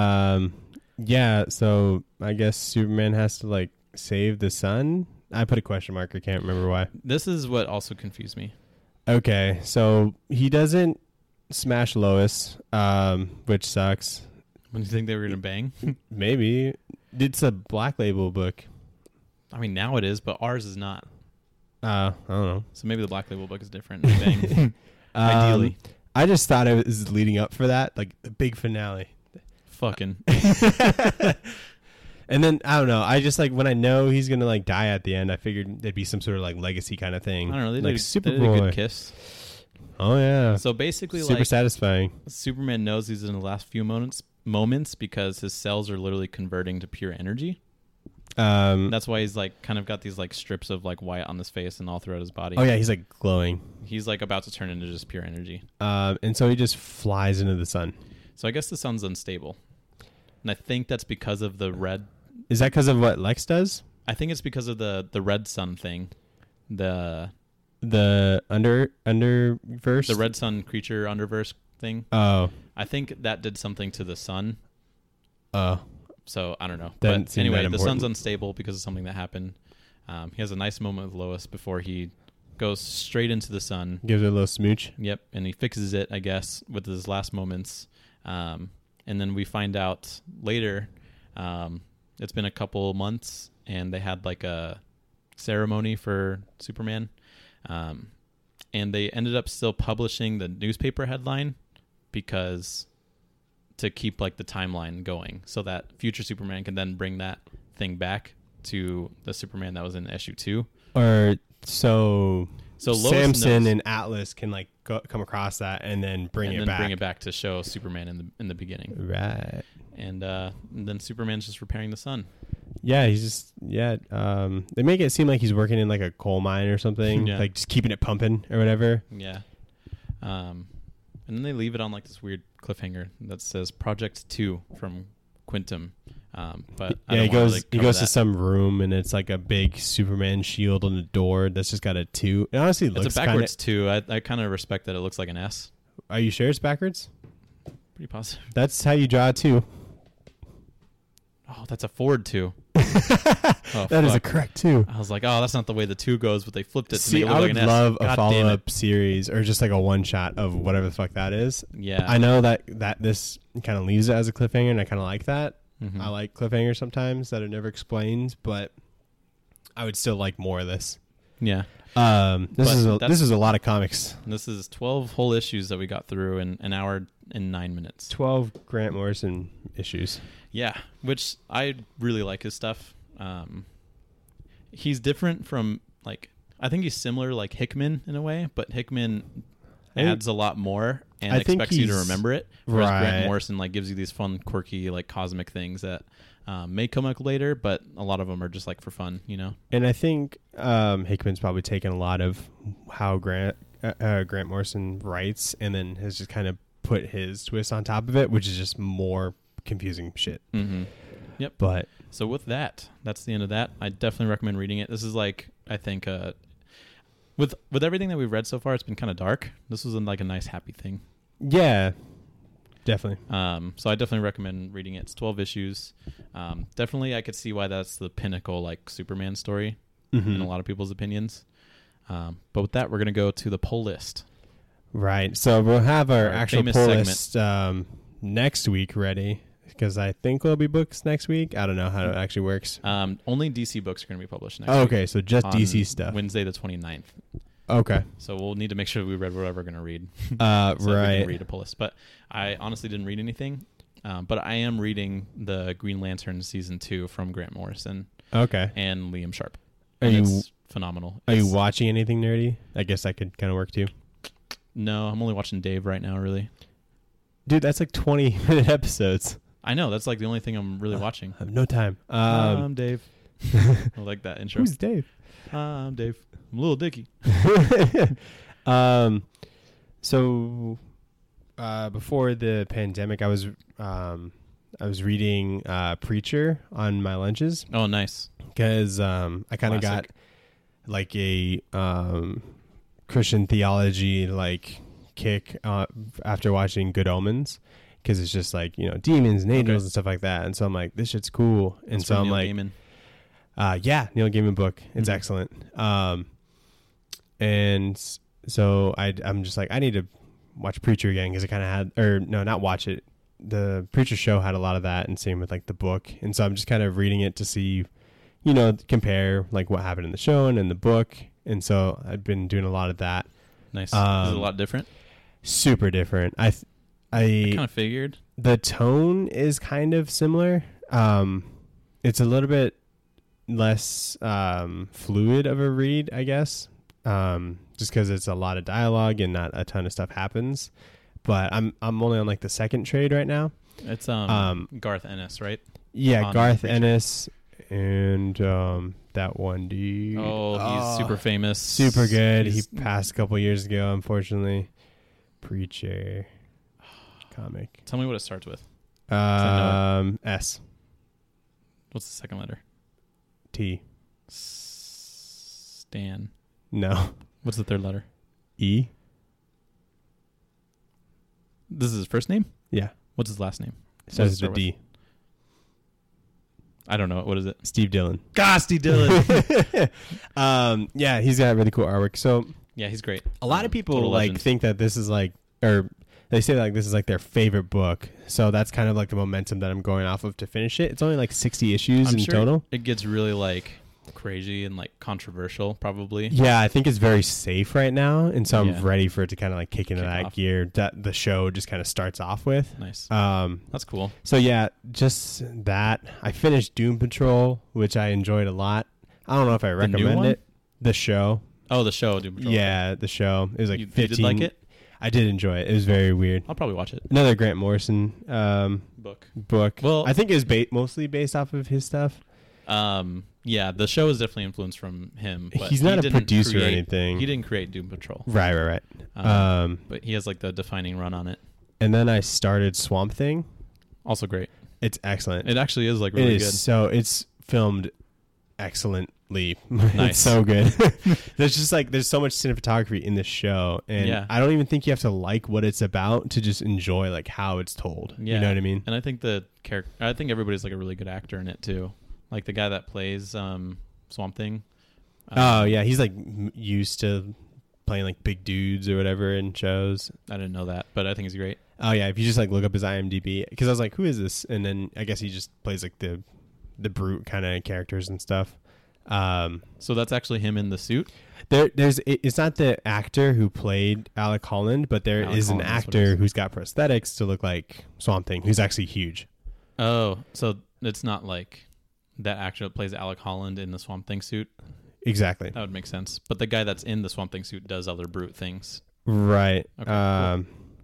S1: Yeah, so I guess Superman has to like save the sun. I put a question mark. I can't remember why.
S2: This is what also confused me.
S1: Okay, so he doesn't smash Lois, which sucks.
S2: When you think they were going to bang?
S1: Maybe. It's a Black Label book.
S2: I mean, now it is, but ours is not.
S1: I don't know.
S2: So maybe the Black Label book is different. Bang. Ideally.
S1: I just thought it was leading up for that, like the big finale.
S2: Fucking.
S1: And then, I don't know, I just like, when I know he's going to like die at the end, I figured there'd be some sort of like legacy kind of thing.
S2: I don't know. They
S1: like
S2: did a good kiss.
S1: Oh, yeah.
S2: So basically,
S1: super satisfying.
S2: Superman knows he's in the last few moments because his cells are literally converting to pure energy. That's why he's like kind of got these like strips of like white on his face and all throughout his body.
S1: Oh, yeah. He's like glowing.
S2: He's like about to turn into just pure energy.
S1: And so he just flies into the sun.
S2: So I guess the sun's unstable. And I think that's because of the red.
S1: Is that because of what Lex does?
S2: I think it's because of the red sun thing. The
S1: underverse?
S2: The red sun creature underverse thing.
S1: Oh.
S2: I think that did something to the sun.
S1: Oh.
S2: So I don't know.
S1: Doesn't
S2: but anyway, the sun's unstable because of something that happened. He has a nice moment with Lois before he goes straight into the sun.
S1: Gives her a little smooch.
S2: Yep. And he fixes it, I guess, with his last moments. And then we find out later, it's been a couple months, and they had like a ceremony for Superman. And they ended up still publishing the newspaper headline because to keep like the timeline going so that future Superman can then bring that thing back to the Superman that was in issue 2.
S1: Or so Samson
S2: knows,
S1: and Atlas can like come across that and then bring it back
S2: to show Superman in the beginning.
S1: Right.
S2: And then Superman's just repairing the sun.
S1: Yeah, he's just they make it seem like he's working in like a coal mine or something, like just keeping it pumping or whatever.
S2: Yeah. And then they leave it on like this weird cliffhanger that says Project 2 from Quantum. But
S1: yeah, he goes to some room and it's like a big Superman shield on the door that's just got a 2. It honestly looks
S2: it's a backwards 2. I kind of respect that it looks like an S.
S1: Are you sure it's backwards?
S2: Pretty positive.
S1: That's how you draw a 2.
S2: Oh, that's a forward 2.
S1: That is a correct 2.
S2: I was like, oh, that's not the way the 2 goes, but they flipped it to make it look
S1: I
S2: like
S1: would
S2: an S.
S1: love a follow-up series or just like a one-shot of whatever the fuck that is.
S2: Yeah.
S1: I know that this kind of leaves it as a cliffhanger, and I kind of like that.
S2: Mm-hmm.
S1: I like cliffhangers sometimes that are never explained, but I would still like more of this.
S2: Yeah.
S1: This is a lot of comics.
S2: This is 12 whole issues that we got through in an hour in 9 minutes.
S1: 12 Grant Morrison issues.
S2: Yeah, which I really like his stuff. He's different from, like, I think he's similar like Hickman in a way, but Hickman adds a lot more and expects you to remember it. Whereas Grant Morrison like gives you these fun, quirky, like cosmic things that may come up later, but a lot of them are just like for fun, you know?
S1: And I think Hickman's probably taken a lot of how Grant Morrison writes and then has just kind of put his twist on top of it, which is just more confusing shit.
S2: Mm-hmm. Yep.
S1: But
S2: so with that, that's the end of that. I definitely recommend reading it. This is like, I think, with everything that we've read so far, it's been kind of dark. This was like a nice, happy thing.
S1: Yeah, definitely.
S2: So I definitely recommend reading it. It's 12 issues. Definitely, I could see why that's the pinnacle, like, Superman story in a lot of people's opinions. But with that, we're going to go to the pull list. Right.
S1: So we'll have our actual pull list next week ready, because I think there'll be books next week. I don't know how it actually works.
S2: Only DC books are going to be published next week.
S1: Okay, so just DC stuff.
S2: Wednesday the 29th.
S1: Okay.
S2: So we'll need to make sure we read whatever we're going to read.
S1: Right.
S2: We can read a pull list. But I honestly didn't read anything. But I am reading the Green Lantern Season 2 from Grant Morrison.
S1: Okay.
S2: And Liam Sharp.
S1: It's
S2: phenomenal.
S1: Are you watching anything nerdy? I guess that could kind of work too.
S2: No, I'm only watching Dave right now, really.
S1: Dude, that's like 20-minute episodes.
S2: I know. That's like the only thing I'm really watching.
S1: I have no time.
S2: I'm Dave. I like that intro.
S1: Who's Dave?
S2: I'm Dave. I'm Little Dicky.
S1: So before the pandemic, I was reading Preacher on my lunches.
S2: Oh, nice.
S1: Because I kind of got like a Christian theology like kick after watching Good Omens, because it's just like, you know, demons and angels and stuff like that, and so I'm like, this shit's cool. And so I'm
S2: Neil
S1: like,
S2: Gaiman.
S1: Yeah, Neil Gaiman book. It's excellent. And so I'm just like, I need to watch Preacher again, because it kind of had, or no, not watch it. The Preacher show had a lot of that, and same with like the book. And so I'm just kind of reading it to see, you know, compare like what happened in the show and in the book. And so I've been doing a lot of that.
S2: Nice. Is it a lot different?
S1: Super different. I
S2: kind of figured.
S1: The tone is kind of similar. It's a little bit less fluid of a read, I guess, just because it's a lot of dialogue and not a ton of stuff happens. But I'm only on like the second trade right now.
S2: It's Garth Ennis, right?
S1: Yeah, Garth Ennis and that one dude.
S2: Oh, he's super famous.
S1: Super good. He passed a couple years ago, unfortunately. Preacher comic.
S2: Tell me what it starts with.
S1: S.
S2: What's the second letter?
S1: T.
S2: Stan.
S1: No.
S2: What's the third letter?
S1: E.
S2: This is his first name?
S1: Yeah.
S2: What's his last name?
S1: It says the D.
S2: I don't know. What is it?
S1: Steve Dillon.
S2: God, Steve Dillon.
S1: Yeah, he's got really cool artwork. So
S2: yeah, he's great.
S1: A lot of people like think that this is like, or they say like this is like their favorite book. So that's kind of like the momentum that I'm going off of to finish it. It's only like 60 issues in total.
S2: It gets really like crazy and like controversial, probably.
S1: Yeah, I think it's very safe right now, and so I'm ready for it to kind of like kick into that gear that the show just kind of starts off with.
S2: Nice. That's cool.
S1: So yeah, just that. I finished Doom Patrol, which I enjoyed a lot. I don't know if I recommend it. The show.
S2: Oh, the show, Doom Patrol.
S1: Yeah, the show. It was like 15.
S2: You did like it?
S1: I did enjoy it. It was very weird.
S2: I'll probably watch it.
S1: Another Grant Morrison book.
S2: Well,
S1: I think it was mostly based off of his stuff.
S2: Yeah, the show is definitely influenced from him. But
S1: he's not a producer or anything.
S2: He didn't create Doom Patrol.
S1: Right.
S2: But he has like the defining run on it.
S1: And then I started Swamp Thing.
S2: Also great.
S1: It's excellent.
S2: It actually is like really good.
S1: So it's filmed excellently.
S2: Nice.
S1: It's so good. There's so much cinematography in this show, and I don't even think you have to like what it's about to just enjoy like how it's told.
S2: Yeah.
S1: You know what I mean?
S2: And I think I think everybody's like a really good actor in it too. Like the guy that plays Swamp Thing.
S1: Oh yeah, he's like used to playing like big dudes or whatever in shows.
S2: I didn't know that, but I think he's great.
S1: Oh yeah, if you just like look up his IMDb, because I was like, who is this? And then I guess he just plays like the brute kind of characters and stuff.
S2: So that's actually him in the suit?
S1: It's not the actor who played Alec Holland, but there
S2: Alec
S1: is an
S2: Holland, that's what it
S1: actor
S2: is.
S1: who's got prosthetics to look like Swamp Thing, who's actually huge.
S2: Oh, so it's not like that actor that plays Alec Holland in the Swamp Thing suit.
S1: Exactly.
S2: That would make sense. But the guy that's in the Swamp Thing suit does other brute things.
S1: Right.
S2: Okay, cool.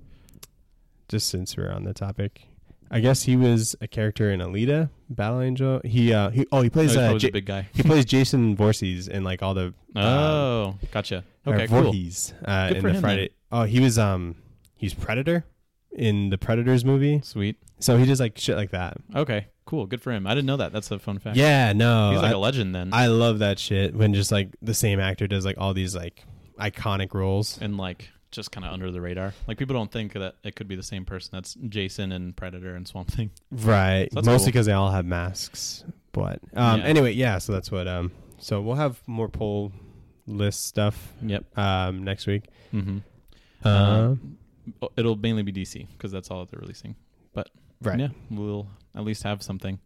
S1: Just since we're on the topic, I guess he was a character in Alita, Battle Angel. He plays
S2: he's probably the big guy.
S1: he plays Jason Voorhees in like all the
S2: Gotcha. Okay, cool.
S1: Voorhees in
S2: for
S1: the
S2: him,
S1: Friday. Oh, he's Predator in the Predators movie.
S2: Sweet.
S1: So he does like shit like that.
S2: Okay, cool. Good for him. I didn't know that. That's a fun fact.
S1: Yeah, no,
S2: He's like a legend then.
S1: I love that shit when just like the same actor does like all these like iconic roles
S2: and like just kind of under the radar. Like people don't think that it could be the same person. That's Jason and Predator and Swamp Thing.
S1: Right.
S2: So that's
S1: Mostly
S2: cool.
S1: because they all have masks. But anyway, yeah. So that's what. So we'll have more poll list stuff.
S2: Yep.
S1: Next week.
S2: Mm-hmm. It'll mainly be DC because that's all that they're releasing. But
S1: Right.
S2: yeah, we'll at least have something.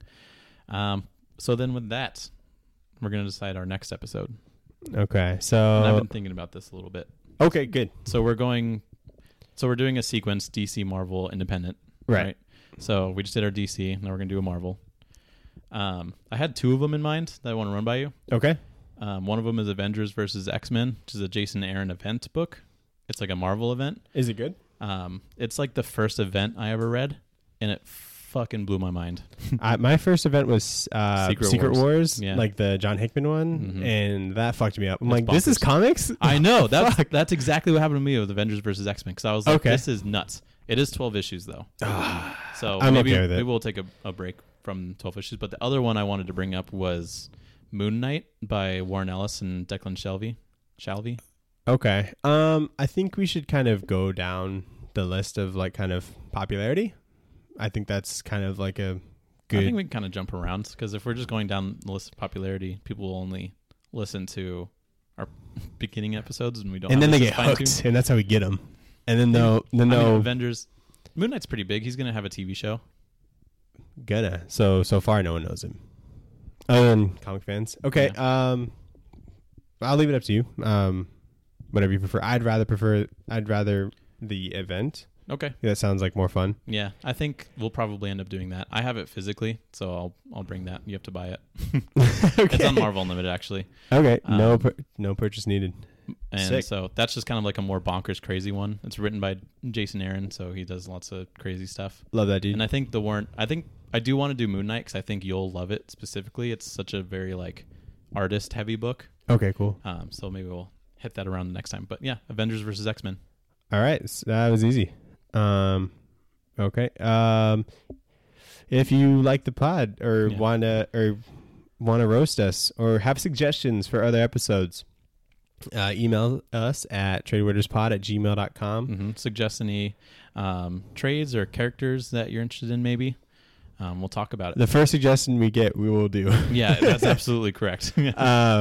S2: So then with that, we're gonna decide our next episode.
S1: Okay.
S2: And
S1: So
S2: I've been thinking about this a little bit.
S1: okay, good.
S2: So we're doing a sequence DC, Marvel, Independent.
S1: Right.
S2: So we just did our DC. Now we're gonna do a Marvel. I had two of them in mind that I want to run by you.
S1: Okay.
S2: One of them is Avengers versus X-Men, which is a Jason Aaron event book. It's like a Marvel event.
S1: Is it good?
S2: It's like the first event I ever read, and it fucking blew my mind.
S1: My first event was Secret Wars,
S2: Yeah.
S1: like the John Hickman one,
S2: Mhm.
S1: and that fucked me up. I'm
S2: It's
S1: like, this is
S2: bonkers.
S1: comics?
S2: I know
S1: Fuck.
S2: that's exactly what happened to me with Avengers versus X-Men because I was like,
S1: Okay.
S2: this is nuts. It is 12 issues though, so
S1: I'm
S2: maybe
S1: okay with it.
S2: maybe we'll take a break from 12 issues. But the other one I wanted to bring up was Moon Knight by Warren Ellis and Declan Shalvey.
S1: Okay. I think we should kind of go down the list of like kind of popularity. I think that's kind of like a good.
S2: I think we can kind of jump around because if we're just going down the list of popularity, people will only listen to our beginning episodes, and we don't.
S1: and
S2: have
S1: then they
S2: this
S1: get
S2: as fine-tuned.
S1: hooked, and that's how we get them. And then
S2: I mean,
S1: they'll
S2: Avengers. Moon Knight's pretty big. He's gonna have a TV show.
S1: gonna. So far, no one knows him, other than comic fans. Okay.
S2: Yeah.
S1: I'll leave it up to you. Whatever you prefer. I'd rather the event.
S2: Okay.
S1: That sounds like more fun.
S2: Yeah, I think we'll probably end up doing that. I have it physically, so I'll bring that. You have to buy it.
S1: Okay.
S2: It's on Marvel Unlimited actually,
S1: Okay. No
S2: Um,
S1: no purchase needed.
S2: and
S1: Sick.
S2: so that's just kind of like a more bonkers, crazy one. It's written by Jason Aaron, so he does lots of crazy stuff.
S1: Love that dude.
S2: And I think I do want to do Moon Knight because I think you'll love it specifically. It's such a very like artist heavy book.
S1: Okay. Cool.
S2: So maybe we'll hit that around the next time. But yeah, Avengers versus X-Men.
S1: All right, so that was easy. Okay. If you like the pod or
S2: Yeah.
S1: wanna roast us or have suggestions for other episodes, email us at tradewaiterspod@gmail.com.
S2: Mm-hmm. Suggest any trades or characters that you're interested in. Maybe we'll talk about it.
S1: The first suggestion we get, we will do.
S2: Yeah, that's absolutely correct.
S1: We're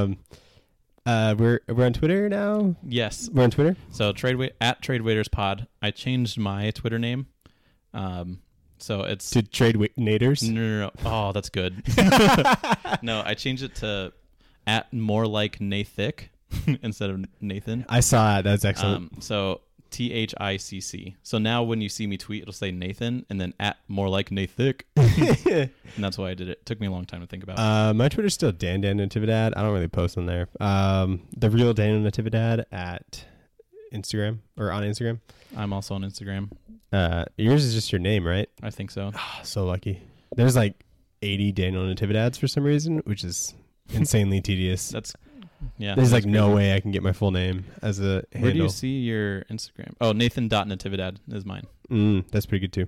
S1: on Twitter now.
S2: Yes.
S1: We're on Twitter.
S2: So at TradeWaitersPod. I changed my Twitter name. So it's
S1: To Trade Naders.
S2: no. Oh, that's good. No, I changed it to at more like Nathic instead of Nathan.
S1: I saw it. That's excellent.
S2: So THICC. So now when you see me tweet, it'll say Nathan and then at more like Nathic. And that's why I did it. Took me a long time to think about.
S1: My Twitter's still Dan Natividad. I don't really post on there. The real Dan Natividad at Instagram or on Instagram.
S2: I'm also on Instagram.
S1: Yours is just your name, right?
S2: I think so.
S1: Oh, so lucky. There's like 80 Daniel Natividads for some reason, which is insanely tedious.
S2: That's yeah.
S1: There's
S2: that's
S1: like no
S2: crazy.
S1: way I can get my full name as a handle.
S2: Where do you see your Instagram? Oh, Nathan.Natividad is mine.
S1: That's pretty good too.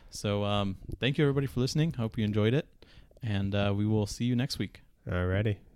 S2: So thank you everybody for listening. Hope you enjoyed it. And we will see you next week.
S1: Alrighty.